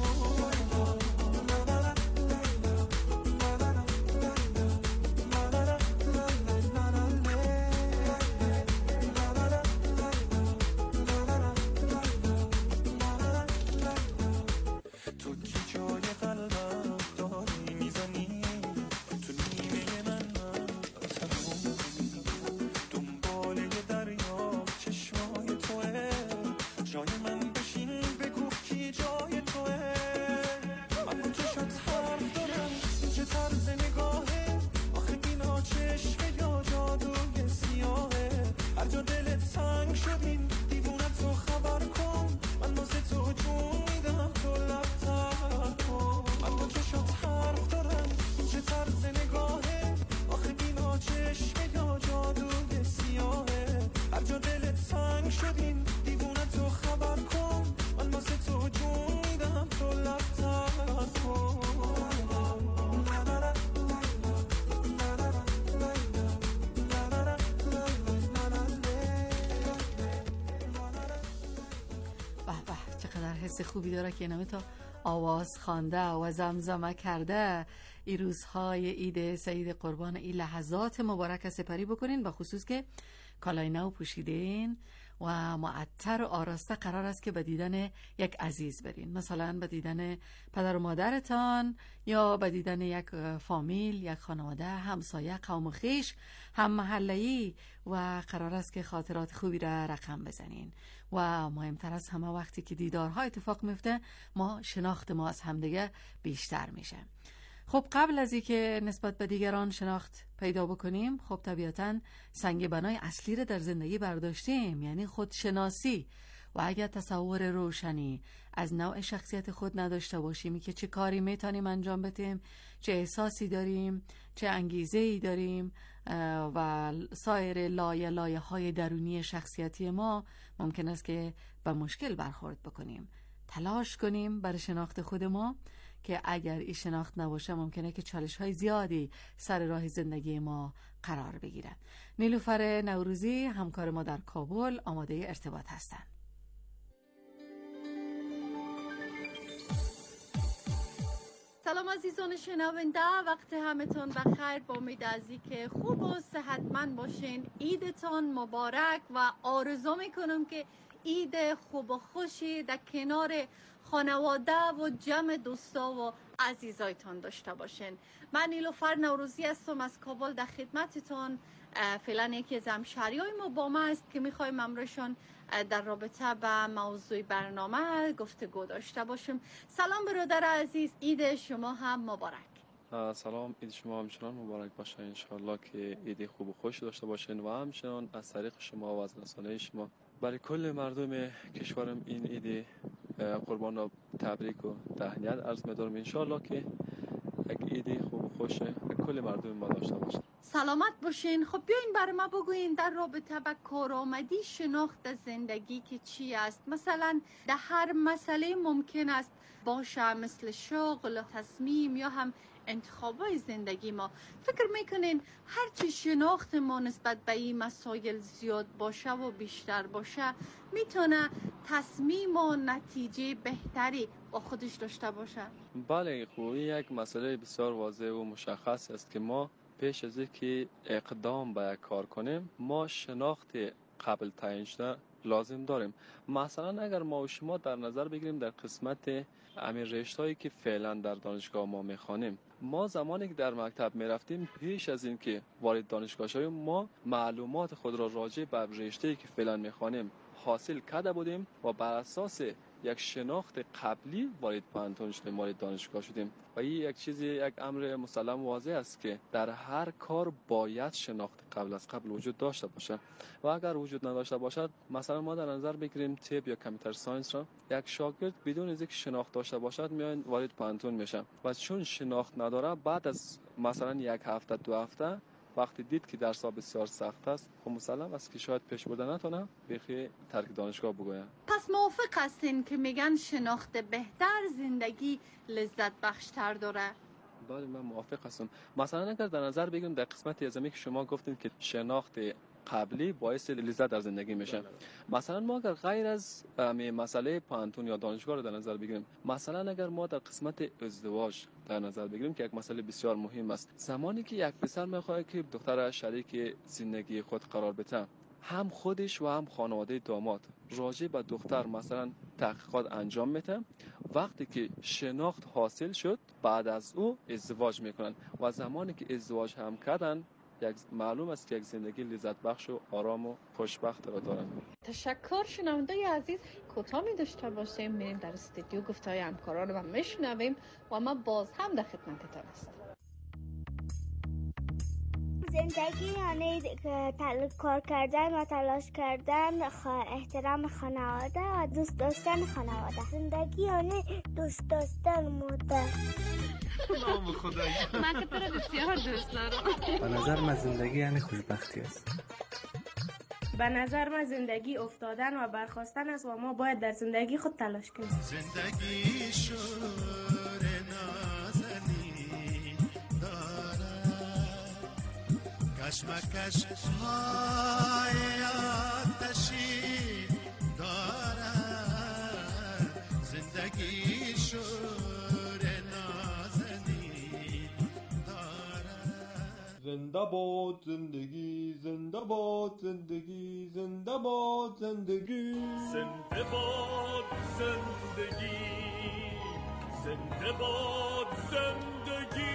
حس خوبی داره که نمی تا آواز خوانده و زمزمه کرده این روزهای عید سعید قربان این لحظات مبارک سپری بکنین، با خصوص که کالای نو پوشیدین و معطر و آراسته قرار است که به دیدن یک عزیز برین، مثلا به دیدن پدر و مادرتان یا به دیدن یک فامیل، یک خانواده، همسایه، قوم و خویش، هم محله‌ای، و قرار است که خاطرات خوبی را رقم بزنین. و مهمتر از همه وقتی که دیدارها اتفاق میفته ما شناخت ما از همدیگه بیشتر میشه. خب قبل از اینکه نسبت به دیگران شناخت پیدا بکنیم، خب طبیعتاً سنگ بنای اصلی را در زندگی برداشتیم، یعنی خودشناسی. و اگر تصور روشنی از نوع شخصیت خود نداشته باشیم که چه کاری میتونیم انجام بدیم، چه احساسی داریم، چه انگیزه‌ای داریم و سایر لایه لایه های درونی شخصیتی ما، ممکن است که به مشکل برخورد بکنیم. تلاش کنیم برای شناخت خود ما که اگر این شناخت نباشه ممکنه که چالش های زیادی سر راه زندگی ما قرار بگیره. نیلوفر نوروزی همکار ما در کابل آماده ارتباط هستند. سلام عزیزان شنونده، وقت همتون بخیر. با امید از که خوب و صحتمند باشین. عیدتان مبارک و آرزو میکنم که عید خوب و خوشی در کنار خانواده و جمع دوستا و عزیزایتان داشته باشین. من نیلوفر نوروزی هستم از کابل در خدمتتون. فعلا یکی از همشهریای ما با ما است که میخوایم امروزشان در رابطه با موضوع برنامه گفتگو داشته باشیم. سلام برادر عزیز، عید شما هم مبارک. سلام، عید شما همچنان مبارک باشه. انشاءالله که عید خوب و خوش داشته باشین و همچنان از طریق شما و از رسانه شما برای کل مردم کشورم این عید قربان را تبریک و تهنیت عرض می‌دارم. انشاءالله که یک عید خوب و خوش کل مردم ما داشته باشین. سلامت باشین. خب بیاین برای ما بگوین در رابطه با کارآمدی شناخت زندگی که چی است؟ مثلا در هر مسئله ممکن است باشه، مثل شغل، تصمیم یا هم انتخابای زندگی ما. فکر میکنین هرچی شناخت ما نسبت به این مسائل زیاد باشه و بیشتر باشه میتونه تصمیم و نتیجه بهتری با خودش داشته باشه؟ بله، خوبی یک مسئله بسیار واضح و مشخص است که ما پیش از اینکه اقدام به یک کار کنیم ما شناخت قبل تعیین شده لازم داریم. مثلا اگر ما و شما در نظر بگیریم در قسمت امیر رشته‌ای که فعلا در دانشگاه ما میخوانیم، ما زمانی که در مکتب میرفتیم پیش از اینکه وارد دانشگاه شویم ما معلومات خود را راجع به رشته‌ای که فعلا میخوانیم حاصل کرده بودیم و بر اساس یک شناخت قبلی وارد پانتون شدیم، وارد دانشگاه شدیم و این یک چیزی، یک امر مسلم واضح است که در هر کار باید شناخت قبل از قبل وجود داشته باشه و اگر وجود نداشته باشد، مثلا ما در نظر بگیریم طب یا کامپیوتر ساینس را، یک شاگرد بدون از اینکه شناخت داشته باشد میاد وارد پانتون میشه و چون شناخت نداره بعد از مثلا یک هفته دو هفته وقتی دید که درس ها بسیار سخت است، خب مسلم است که شاید پیش برده نتونه بخی ترک دانشگاه بگوید. پس موافق هستین که میگن شناخت بهتر زندگی لذت بخشتر داره؟ بله من موافق هستم. مثلا اگر در نظر بگیریم در قسمت ازمی که شما گفتین که شناخت قبلی باعث لذت در زندگی میشه، مثلا ما اگر غیر از مسئله پانتون یا دانشگاه رو در نظر بگیریم، مثلا اگر ما در قسمت ازدواج در نظر بگیریم که یک مسئله بسیار مهم است، زمانی که یک پسر میخواد که دختر شریک زندگی خود قرار بده، هم خودش و هم خانواده داماد راجع به دختر مثلا تحقیقات انجام میده، وقتی که شناخت حاصل شد بعد از او ازدواج میکنن و زمانی که ازدواج هم کردن یک معلوم است که یک زندگی لذت بخش و آرام و خوشبخت را دارن. تشکر. شنونده عزیز، کوتاه می داشته باشیم، میریم در استودیو گفتهای همکاران و میشنویم و ما باز هم در خدمتتان هستیم. زندگی یعنی کار کردن و تلاش کردن، احترام خانواده و دوست داشتن خانواده. زندگی یعنی دوست داشتن مادر. نام خدایی من که تو رو بسیار دوست دارم. به نظر من زندگی یعنی خوشبختی است. به نظر من زندگی افتادن و برخاستن است و ما باید در زندگی خود تلاش کنیم. زندگی شور نازنی داره، کشمکش های آتشی داره، زندگی شور نازنی داره. زنده باد زندگی، زنده باد زندگی، زنده باد زندگی، زنده باد زندگی، زنده باد زندگی.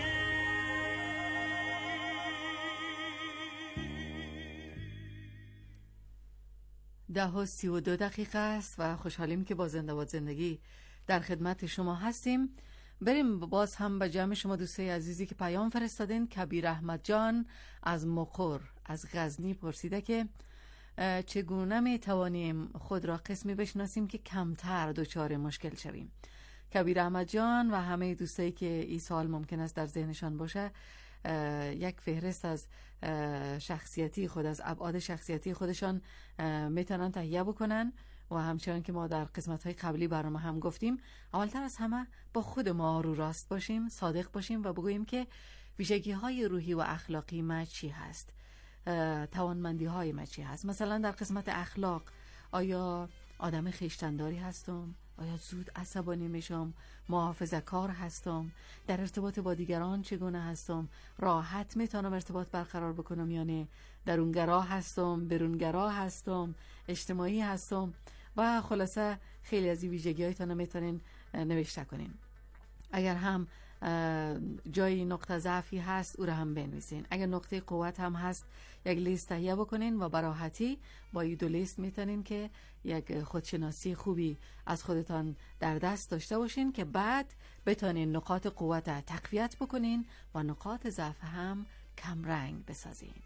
ده و سی و دو دقیقه است و خوشحالیم که با زنده باد زندگی در خدمت شما هستیم. بریم باز هم به جمع شما دوستای عزیزی که پیام فرستادین. کبیر احمد جان از مقر از غزنی پرسیده که چگونه می توانیم خود را قسمی بشناسیم که کمتر دچار مشکل شویم. کبیر احمد جان و همه دوستایی که این سوال ممکن است در ذهنشان باشه، یک فهرست از شخصیتی خود، از ابعاد شخصیتی خودشان میتونن تهیه بکنن و همچنان که ما در قسمت‌های قبلی برنامه هم گفتیم، اولتر از همه با خود ما رو راست باشیم، صادق باشیم و بگوییم که ویژگی‌های روحی و اخلاقی ما چی هست، توانمندی‌های ما چی هست. مثلا در قسمت اخلاق، آیا آدم خویشتن‌داری هستم؟ آیا زود عصبانی میشم؟ محافظه‌کار هستم؟ در ارتباط با دیگران چگونه هستم؟ راحت میتونم ارتباط برقرار بکنم یا نه؟ درونگرا هستم؟ برونگرا هستم؟ اجتماعی هستم؟ و خلاصه خیلی از این ویژگی‌هایتون میتونین نوشته کنین. اگر هم جای نقطه ضعفی هست او را هم بنویسین. اگر نقطه قوت هم هست یک لیست تهیه بکنین و براحتی با این دو لیست میتونین که یک خودشناسی خوبی از خودتان در دست داشته باشین که بعد بتونین نقاط قوت تقویت بکنین و نقاط ضعف هم کم رنگ بسازین.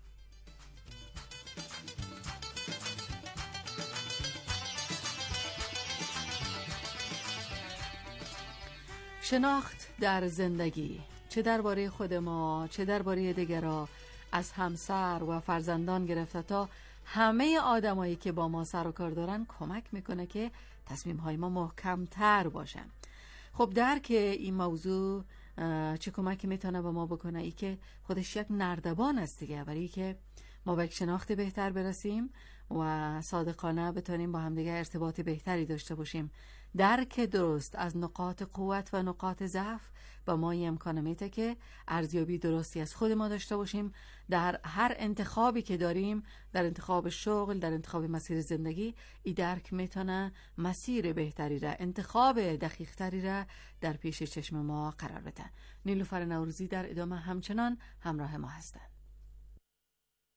شناخت در زندگی، چه درباره خود ما چه درباره دیگران، از همسر و فرزندان گرفته تا همه آدمایی که با ما سر و کار دارن، کمک میکنه که تصمیم های ما محکم تر باشن. خب درک این موضوع چه کمکی میتونه به ما بکنه؟ ای که خودش یک نردبان است دیگه، برای که ما به یک شناخت بهتر برسیم و صادقانه بتونیم با همدیگه ارتباط بهتری داشته باشیم. درک درست از نقاط قوت و نقاط ضعف با ما امکان میده که ارزیابی درستی از خود ما داشته باشیم در هر انتخابی که داریم، در انتخاب شغل، در انتخاب مسیر زندگی. این درک میتونه مسیر بهتری را، انتخاب دقیق تری را در پیش چشم ما قرار بده. نیلوفر نوروزی در ادامه همچنان همراه ما هستند.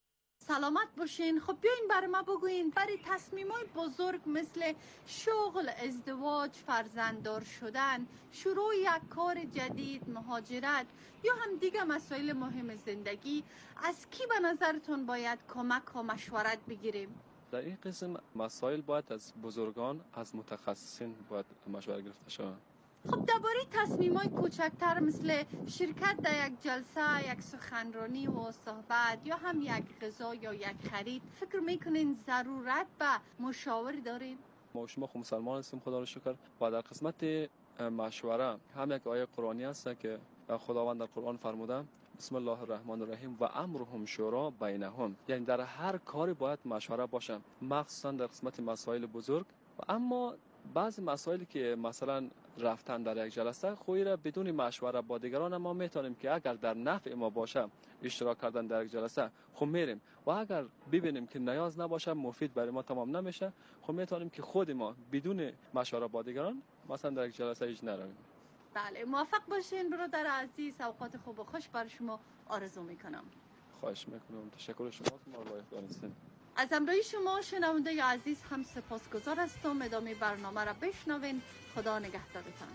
سلامت باشین. خب بیاین برای ما بگوین برای تصمیمای بزرگ مثل شغل، ازدواج، فرزنددار شدن، شروع یک کار جدید، مهاجرت یا هم دیگه مسائل مهم زندگی از کی به نظرتون باید کمک و مشورت بگیریم؟ در این قسم مسائل باید از بزرگان، از متخصصین باید مشورت گرفته شود. خب درباره تصمیمای کوچکتر مثل شرکت در یک جلسه، یک سخنرانی و صحبت یا هم یک غذا یا یک خرید، فکر میکنین ضرورت به مشاور دارین؟ ما و شما خب مسلمان هستیم خدا رو شکر و در قسمت مشوره هم یک آیه قرآنی هست که خداوند در قرآن فرموده بسم الله الرحمن الرحیم و امرهم شورا بینهم، یعنی در هر کاری باید مشوره باشه، مخصوصا در قسمت مسائل بزرگ. و اما بعضی مسائلی که مثلا رفتن در یک جلسه خویی را بدون مشوره با دیگران ما میتونیم که اگر در نفع ما باشه اشتراک کردن در یک جلسه خب میریم و اگر ببینیم که نیاز نباشه مفید برای ما تمام نمیشه خب میتونیم که خود ما بدون مشوره با دیگران مثلا در یک جلسه ایش نرویم. بله موفق باشین برادر عزیز. اوقات خوب و خوش برای شما آرزو میکنم. خواهش میکنم. تشکر شما ما رو دانستین. از همراهی شما شنونده عزیز هم سپاسگزار هستم. ادامه برنامه را بشنوین. خدا نگهدارتان.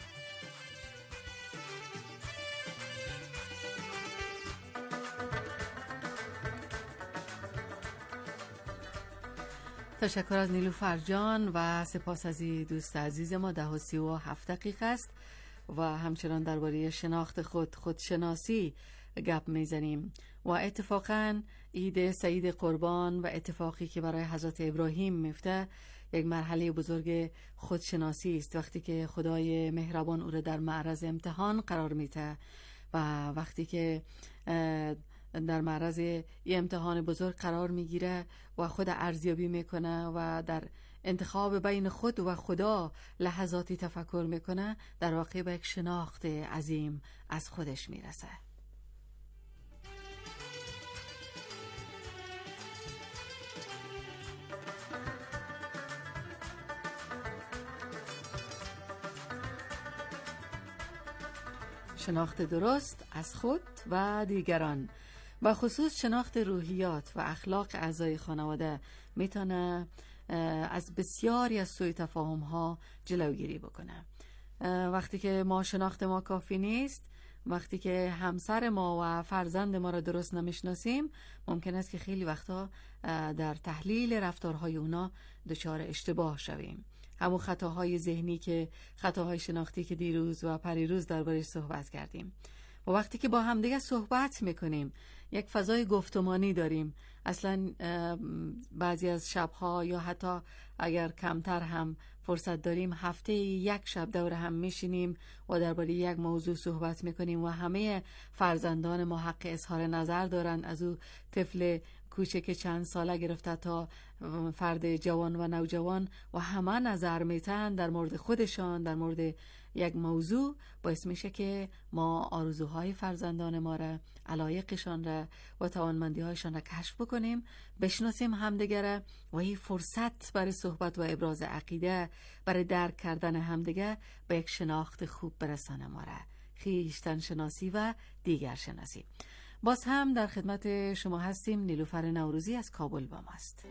تشکر از نیلوفر جان و سپاس از دوست عزیز ما. ده و سی و هفت دقیقه است و همچنان درباره شناخت خود، خودشناسی گپ میزنیم و اتفاقاً عید سعید قربان و اتفاقی که برای حضرت ابراهیم میفته یک مرحله بزرگ خودشناسی است. وقتی که خدای مهربان او را در معرض امتحان قرار میده و وقتی که در معرض یه امتحان بزرگ قرار میگیره و خود ارزیابی میکنه و در انتخاب بین خود و خدا لحظاتی تفکر میکنه، در واقع به یک شناخت عظیم از خودش میرسه. شناخت درست از خود و دیگران و خصوص شناخت روحیات و اخلاق اعضای خانواده میتونه از بسیاری از سوء تفاهم ها جلوگیری بکنه. وقتی که ما شناخت ما کافی نیست، وقتی که همسر ما و فرزند ما را درست نمیشناسیم، ممکن است که خیلی وقتا در تحلیل رفتارهای اونا دچار اشتباه شویم. همون خطاهای ذهنی که خطاهای شناختی که دیروز و پریروز دربارش صحبت کردیم. و وقتی که با همدیگه صحبت میکنیم، یک فضای گفتمانی داریم، اصلا بعضی از شبها یا حتی اگر کمتر هم فرصت داریم هفته یک شب دور هم میشینیم و درباره یک موضوع صحبت میکنیم و همه فرزندان ما حق اظهار نظر دارن، از او طفل کوچک چند ساله گرفته تا فرد جوان و نوجوان و همه نظر میتن در مورد خودشان در مورد یک موضوع. باعث میشه که ما آرزوهای فرزندان ما را، علایقشان را و توانمندی‌هایشان را کشف بکنیم، بشناسیم همدیگر و این فرصت برای صحبت و ابراز عقیده، برای درک کردن همدیگر به یک شناخت خوب برسانه ما را، خویشتن شناسی و دیگر شناسی. باز هم در خدمت شما هستیم. نیلوفر نوروزی از کابل با ماست.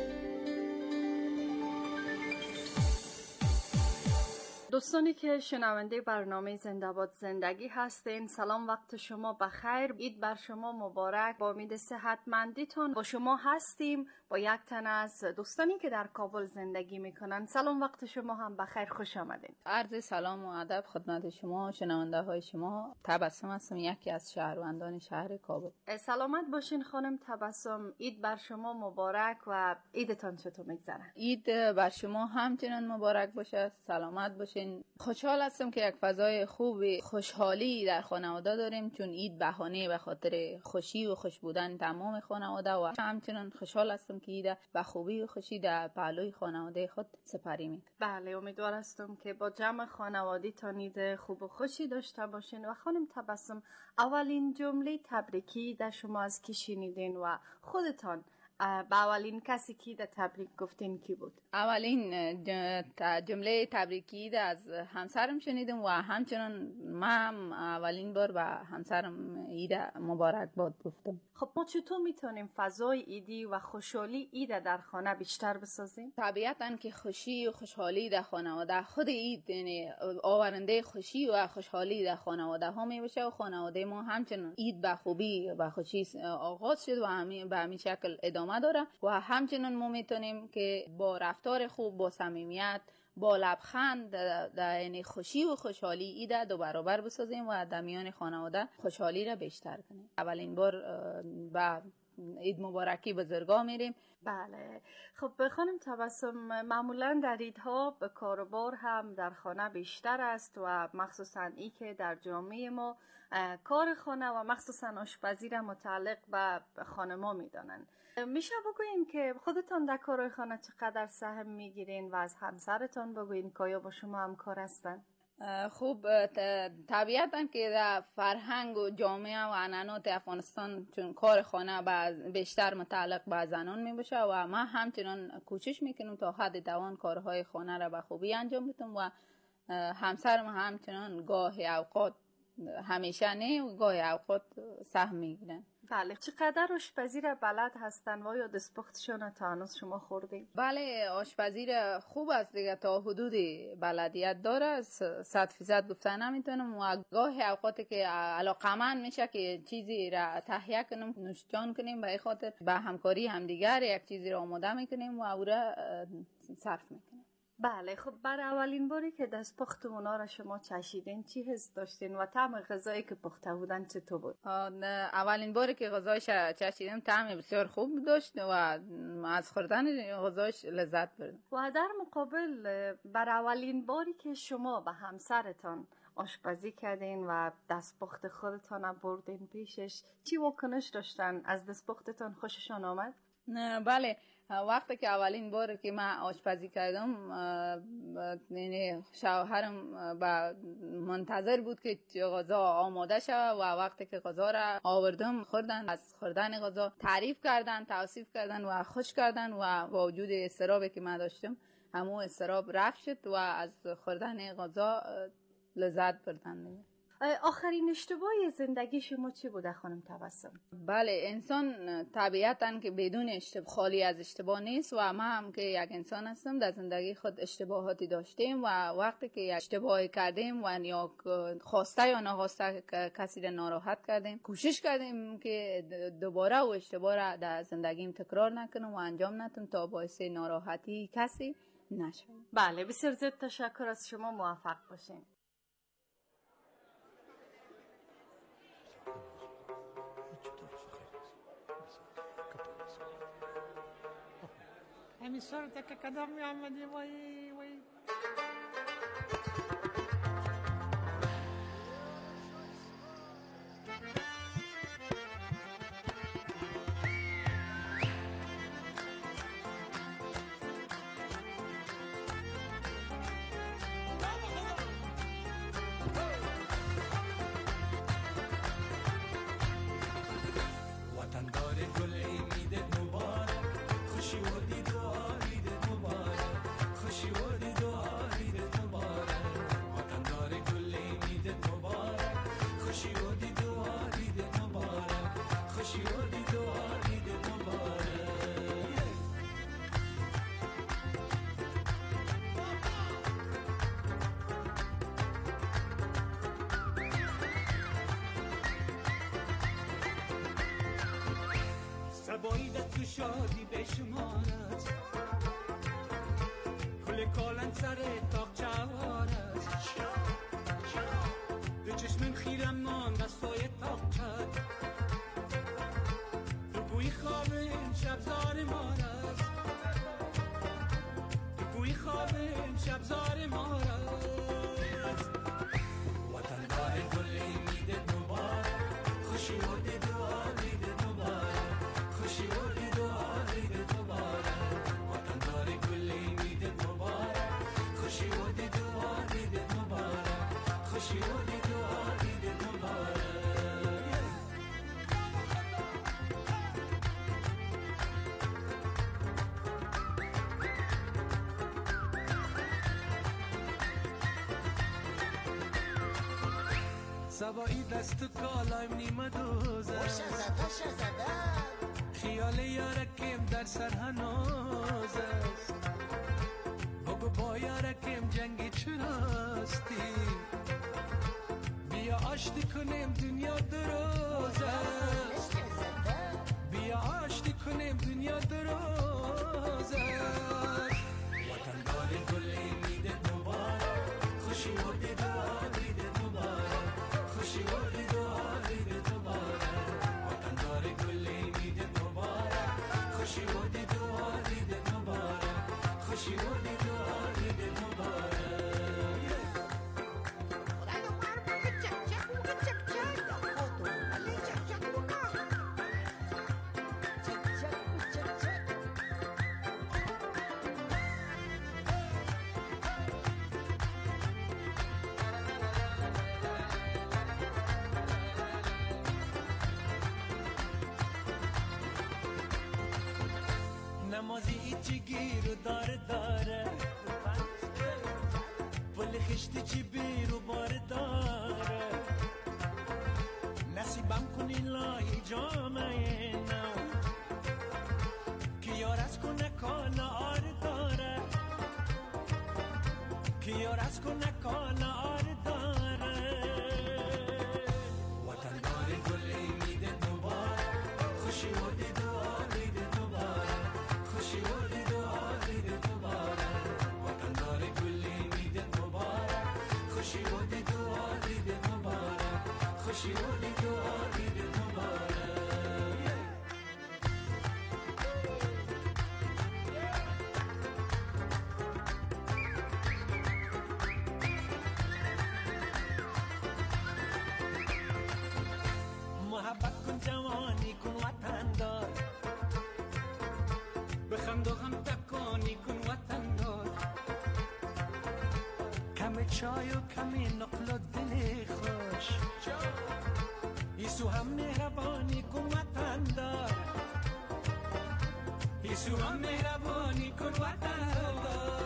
دوستانی که شنونده برنامه زنده باد زندگی هستین، سلام، وقت شما بخیر. عید بر شما مبارک. با امید صحتمندیتون با شما هستیم با یک تن از دوستانی که در کابل زندگی میکنن. سلام، وقت شما هم بخیر، خوش آمدین. عرض سلام و ادب خدمت شما شنونده های شما. تبسم هستم، یکی از شهروندان شهر کابل. سلامت باشین خانم تبسم. عید بر شما مبارک و عیدتان چطور میگذره؟ عید بر شما همچنان مبارک باشه، سلامت باشین. خوشحال هستم که یک فضای خوب خوشحالی در خانواده داریم، چون عید بهانه به خاطر خوشی و خوش بودن تمام خانواده و همچنان خوشحال هستم که عید به خوبی و خوشی در پهلوی خانواده خود سپری می‌کنم. بله، امیدوار هستم که با جمع خانوادی تا عید خوب و خوشی داشته باشین. و خانم تبسم، اولین جمله تبریکی در شما از کی شنیدین و خودتان به اولین کسی که ده تبریک گفتین کی بود؟ اولین جمله تبریکی عید از همسرم شنیدم و همچنان من اولین بار به همسرم عید مبارک باد گفتم. خب ما چطور میتونیم فضای عیدی و خوشحالی عید در خانه بیشتر بسازیم؟ طبیعتاً که خوشی و خوشحالی در خانواده خود عید یعنی آورنده خوشی و خوشحالی در خانواده ها می باشه و خانواده ما همچنان عید به خوبی و خوشی آغاز شد و همین به همین شکل ادامه داره و همچنان ما میتونیم که با رفتار خوب، با صمیمیت، با لبخند در یعنی خوشی و خوشحالی عید دو برابر بسازیم و در میان خانواده خوشحالی را بیشتر کنیم. اولین بار با عید مبارکی بزرگا میریم. بله. خب خانم تبسم، معمولا در عیدها به کاروبار هم در خانه بیشتر است و مخصوصا ای که در جامعه ما کار خانه و مخصوصا آشپزی را متعلق به خانما میدانند. میشه بگوین که خودتان در کار خانه چقدر سهم میگیرین و از همسرتان بگوین که آیا با شما همکار هستن؟ خوب طبیعتاً که در فرهنگ و جامعه و عنعنات افغانستان چون کار خانه بیشتر متعلق به زنان می باشه و من همچنان کوشش میکنم تا حد توان کارهای خانه را به خوبی انجام بدم و همسرم همچنان گاهی اوقات، همیشه نه و گاهی اوقات سهم میگیرن. بله. چقدر آشپزی را بلد هستن و یا دستپختشون تا هنوز شما خوردین؟ بله، آشپزی را خوب است دیگه، تا حدود بلدیت داره، صد فیصد گفتن نمیتونم و گاهی اوقاتی که علاقمند میشه که چیزی را تهیه کنیم، نوشجان کنیم، به خاطر به همکاری همدیگر یک چیزی را آماده میکنیم و او را صرف میکنیم. بله. خب برای اولین باری که دست پخت اونا را شما چشیدین چی حس داشتین و طعم غذایی که پخته بودن چطور بود؟ اولین باری که غذایش چشیدم طعم بسیار خوب داشت و از خوردن غذایش لذت بردم. و در مقابل برای اولین باری که شما به همسرتان آشپزی کردین و دست پخت خودتان بردین پیشش چی واکنش داشتن؟ از دست پختتان خوششان آمد؟ بله، وقتی که اولین بار که من آشپزی کردم یعنی شوهرم با منتظر بود که غذا آماده شود و وقتی که غذا را آوردم خوردن، از خوردن غذا تعریف کردن، توصیف کردن و خوش کردن و با وجود اضطرابی که من داشتم همون اضطراب رفع شد و از خوردن غذا لذت بردن. آخرین اشتباهی زندگی شما چی بوده خانم تبسم؟ بله، انسان طبیعتاً که بدون اشتباه خالی از اشتباه نیست و ما هم که یک انسان هستم در زندگی خود اشتباهاتی داشتیم و وقتی که اشتباهی کردیم و یا خواسته یا ناخواسته کسی را ناراحت کردیم کوشش کردیم که دوباره و اشتباه را در زندگیم تکرار نکنم و انجام ندم تا باعث ناراحتی کسی نشم. بله، بسیار زیاد تشکر از شما، موفق باشین. همین صورت که کدام می آمدی وای وای سبایدت تو شادی بشمارد کل کالن سر تاق چوارد دو چشمم خیرم مان دستای تاق چد تو گوی خوابم شبزار مارد تو گوی خوابم شبزار مارد وطن دار گل میده مبارک خوشی ورده دعا میده مبارک خوشی ورده دعا میده مبارک وطن دار گل میده مبارک خوشی ورده دعا میده مبارک خوشی ورده دعا میده مبارک سبایی دست کالایم نیمه دوزه خیال یارکیم در سر هنوز است بگو با یارکیم جنگی چراستی بیا آشتی کنیم دنیا دروز است بیا آشتی کنیم دنیا دروز است وطن داری گل امیدت مبارک خوشی و دیدار دیدت مبارک خوشی و دیدار دیدت مبارک وطن داری گل امیدت مبارک خوشی و دیدار دیدت مبارک خوشی و دیدار دیدت مبارک نمازی ایچی گیرو داره داره پل خشتی چی بیرو بار داره نصیبم کنی لای جامعه نو که یار از کنه کالا آر داره که یار از کنه کالا آر داره وطن داره گل امیدت مبارک خوشی و دیدار دیدت مبارک خوشی و دیدار دیدت مبارک وطن داره گل امیدت مبارک خوشی و دیدار دیدت مبارک خوشی و دیدار دیدت مبارک محبت کن جوانی کن وطن دار بخند و غم تکانی کن وطن دار کم چای و کمی نقل و دل خوش ایسو هم مهربانی کن وطن دار ایسو هم مهربانی کن وطن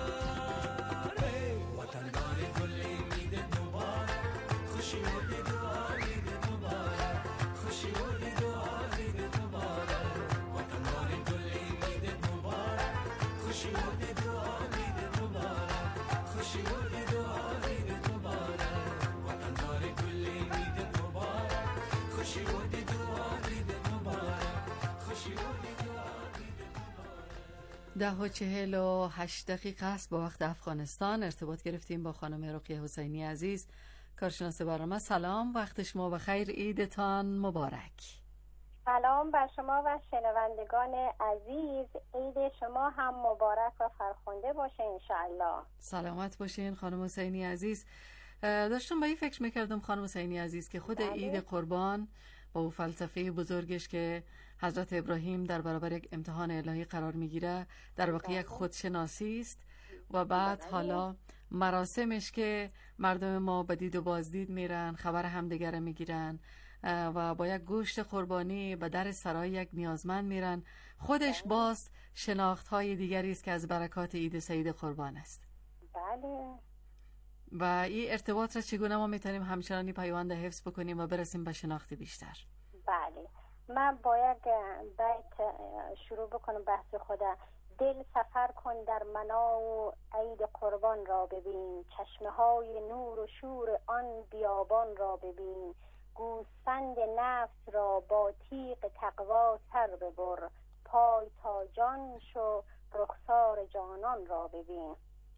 دار وطن دار گل امیدت مبارک خوشی و دیدار دیدت مبارک خوشی و دیدار دیدت مبارک وطن دار گل امیدت مبارک خوشی و دیدار دیدت مبارک خوشی و دیدار دیدت مبارک وطن دار گل امیدت مبارک خوشی و دیدار دیدت مبارک خوشی و دیدار دیدت مبارک. ده و چهل و هشت دقیقه است با وقت افغانستان. ارتباط گرفتیم با خانم رقیه حسینی عزیز، کارشناس برنامه. سلام، وقت شما بخیر، عیدتان مبارک. سلام بر شما و شنوندگان عزیز، عید شما هم مبارک و فرخنده باشه انشاءالله. سلامت باشین خانم حسینی عزیز. داشتم به این فکر میکردم خانم حسینی عزیز که خود عید قربان با او فلسفه بزرگش که حضرت ابراهیم در برابر یک امتحان الهی قرار میگیره در واقع یک خودشناسی است و بعد حالا مراسمش که مردم ما به دید و بازدید میرن، خبر همدیگر میگیرن و با یک گوشت قربانی به در سرای یک نیازمند میرن، خودش باز شناخت های دیگری است که از برکات عید سعید قربان است. بله. و این ارتباط را چگونه ما میتونیم همچنانی پیوند حفظ بکنیم و برسیم به شناخت بیشتر؟ بله، من باید بیت شروع بکنم بحث خدا. دل سفر کن در منا و عید قربان را ببین، چشمه های نور و شور آن بیابان را ببین، گوسفند نفس را با تیغ تقوا سر ببر، پای تا جان شو رخسار جانان را ببین.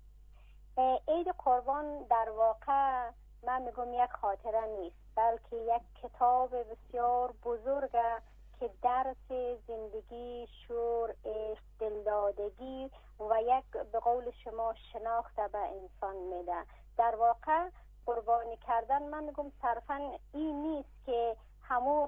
عید قربان در واقع من میگم یک خاطره نیست، بلکه یک کتاب بسیار بزرگ که درس زندگی، شور، عشق، دلدادگی و یک به قول شما شناخت به انسان میده. در واقع قربانی کردن من میگم صرفا این نیست که همون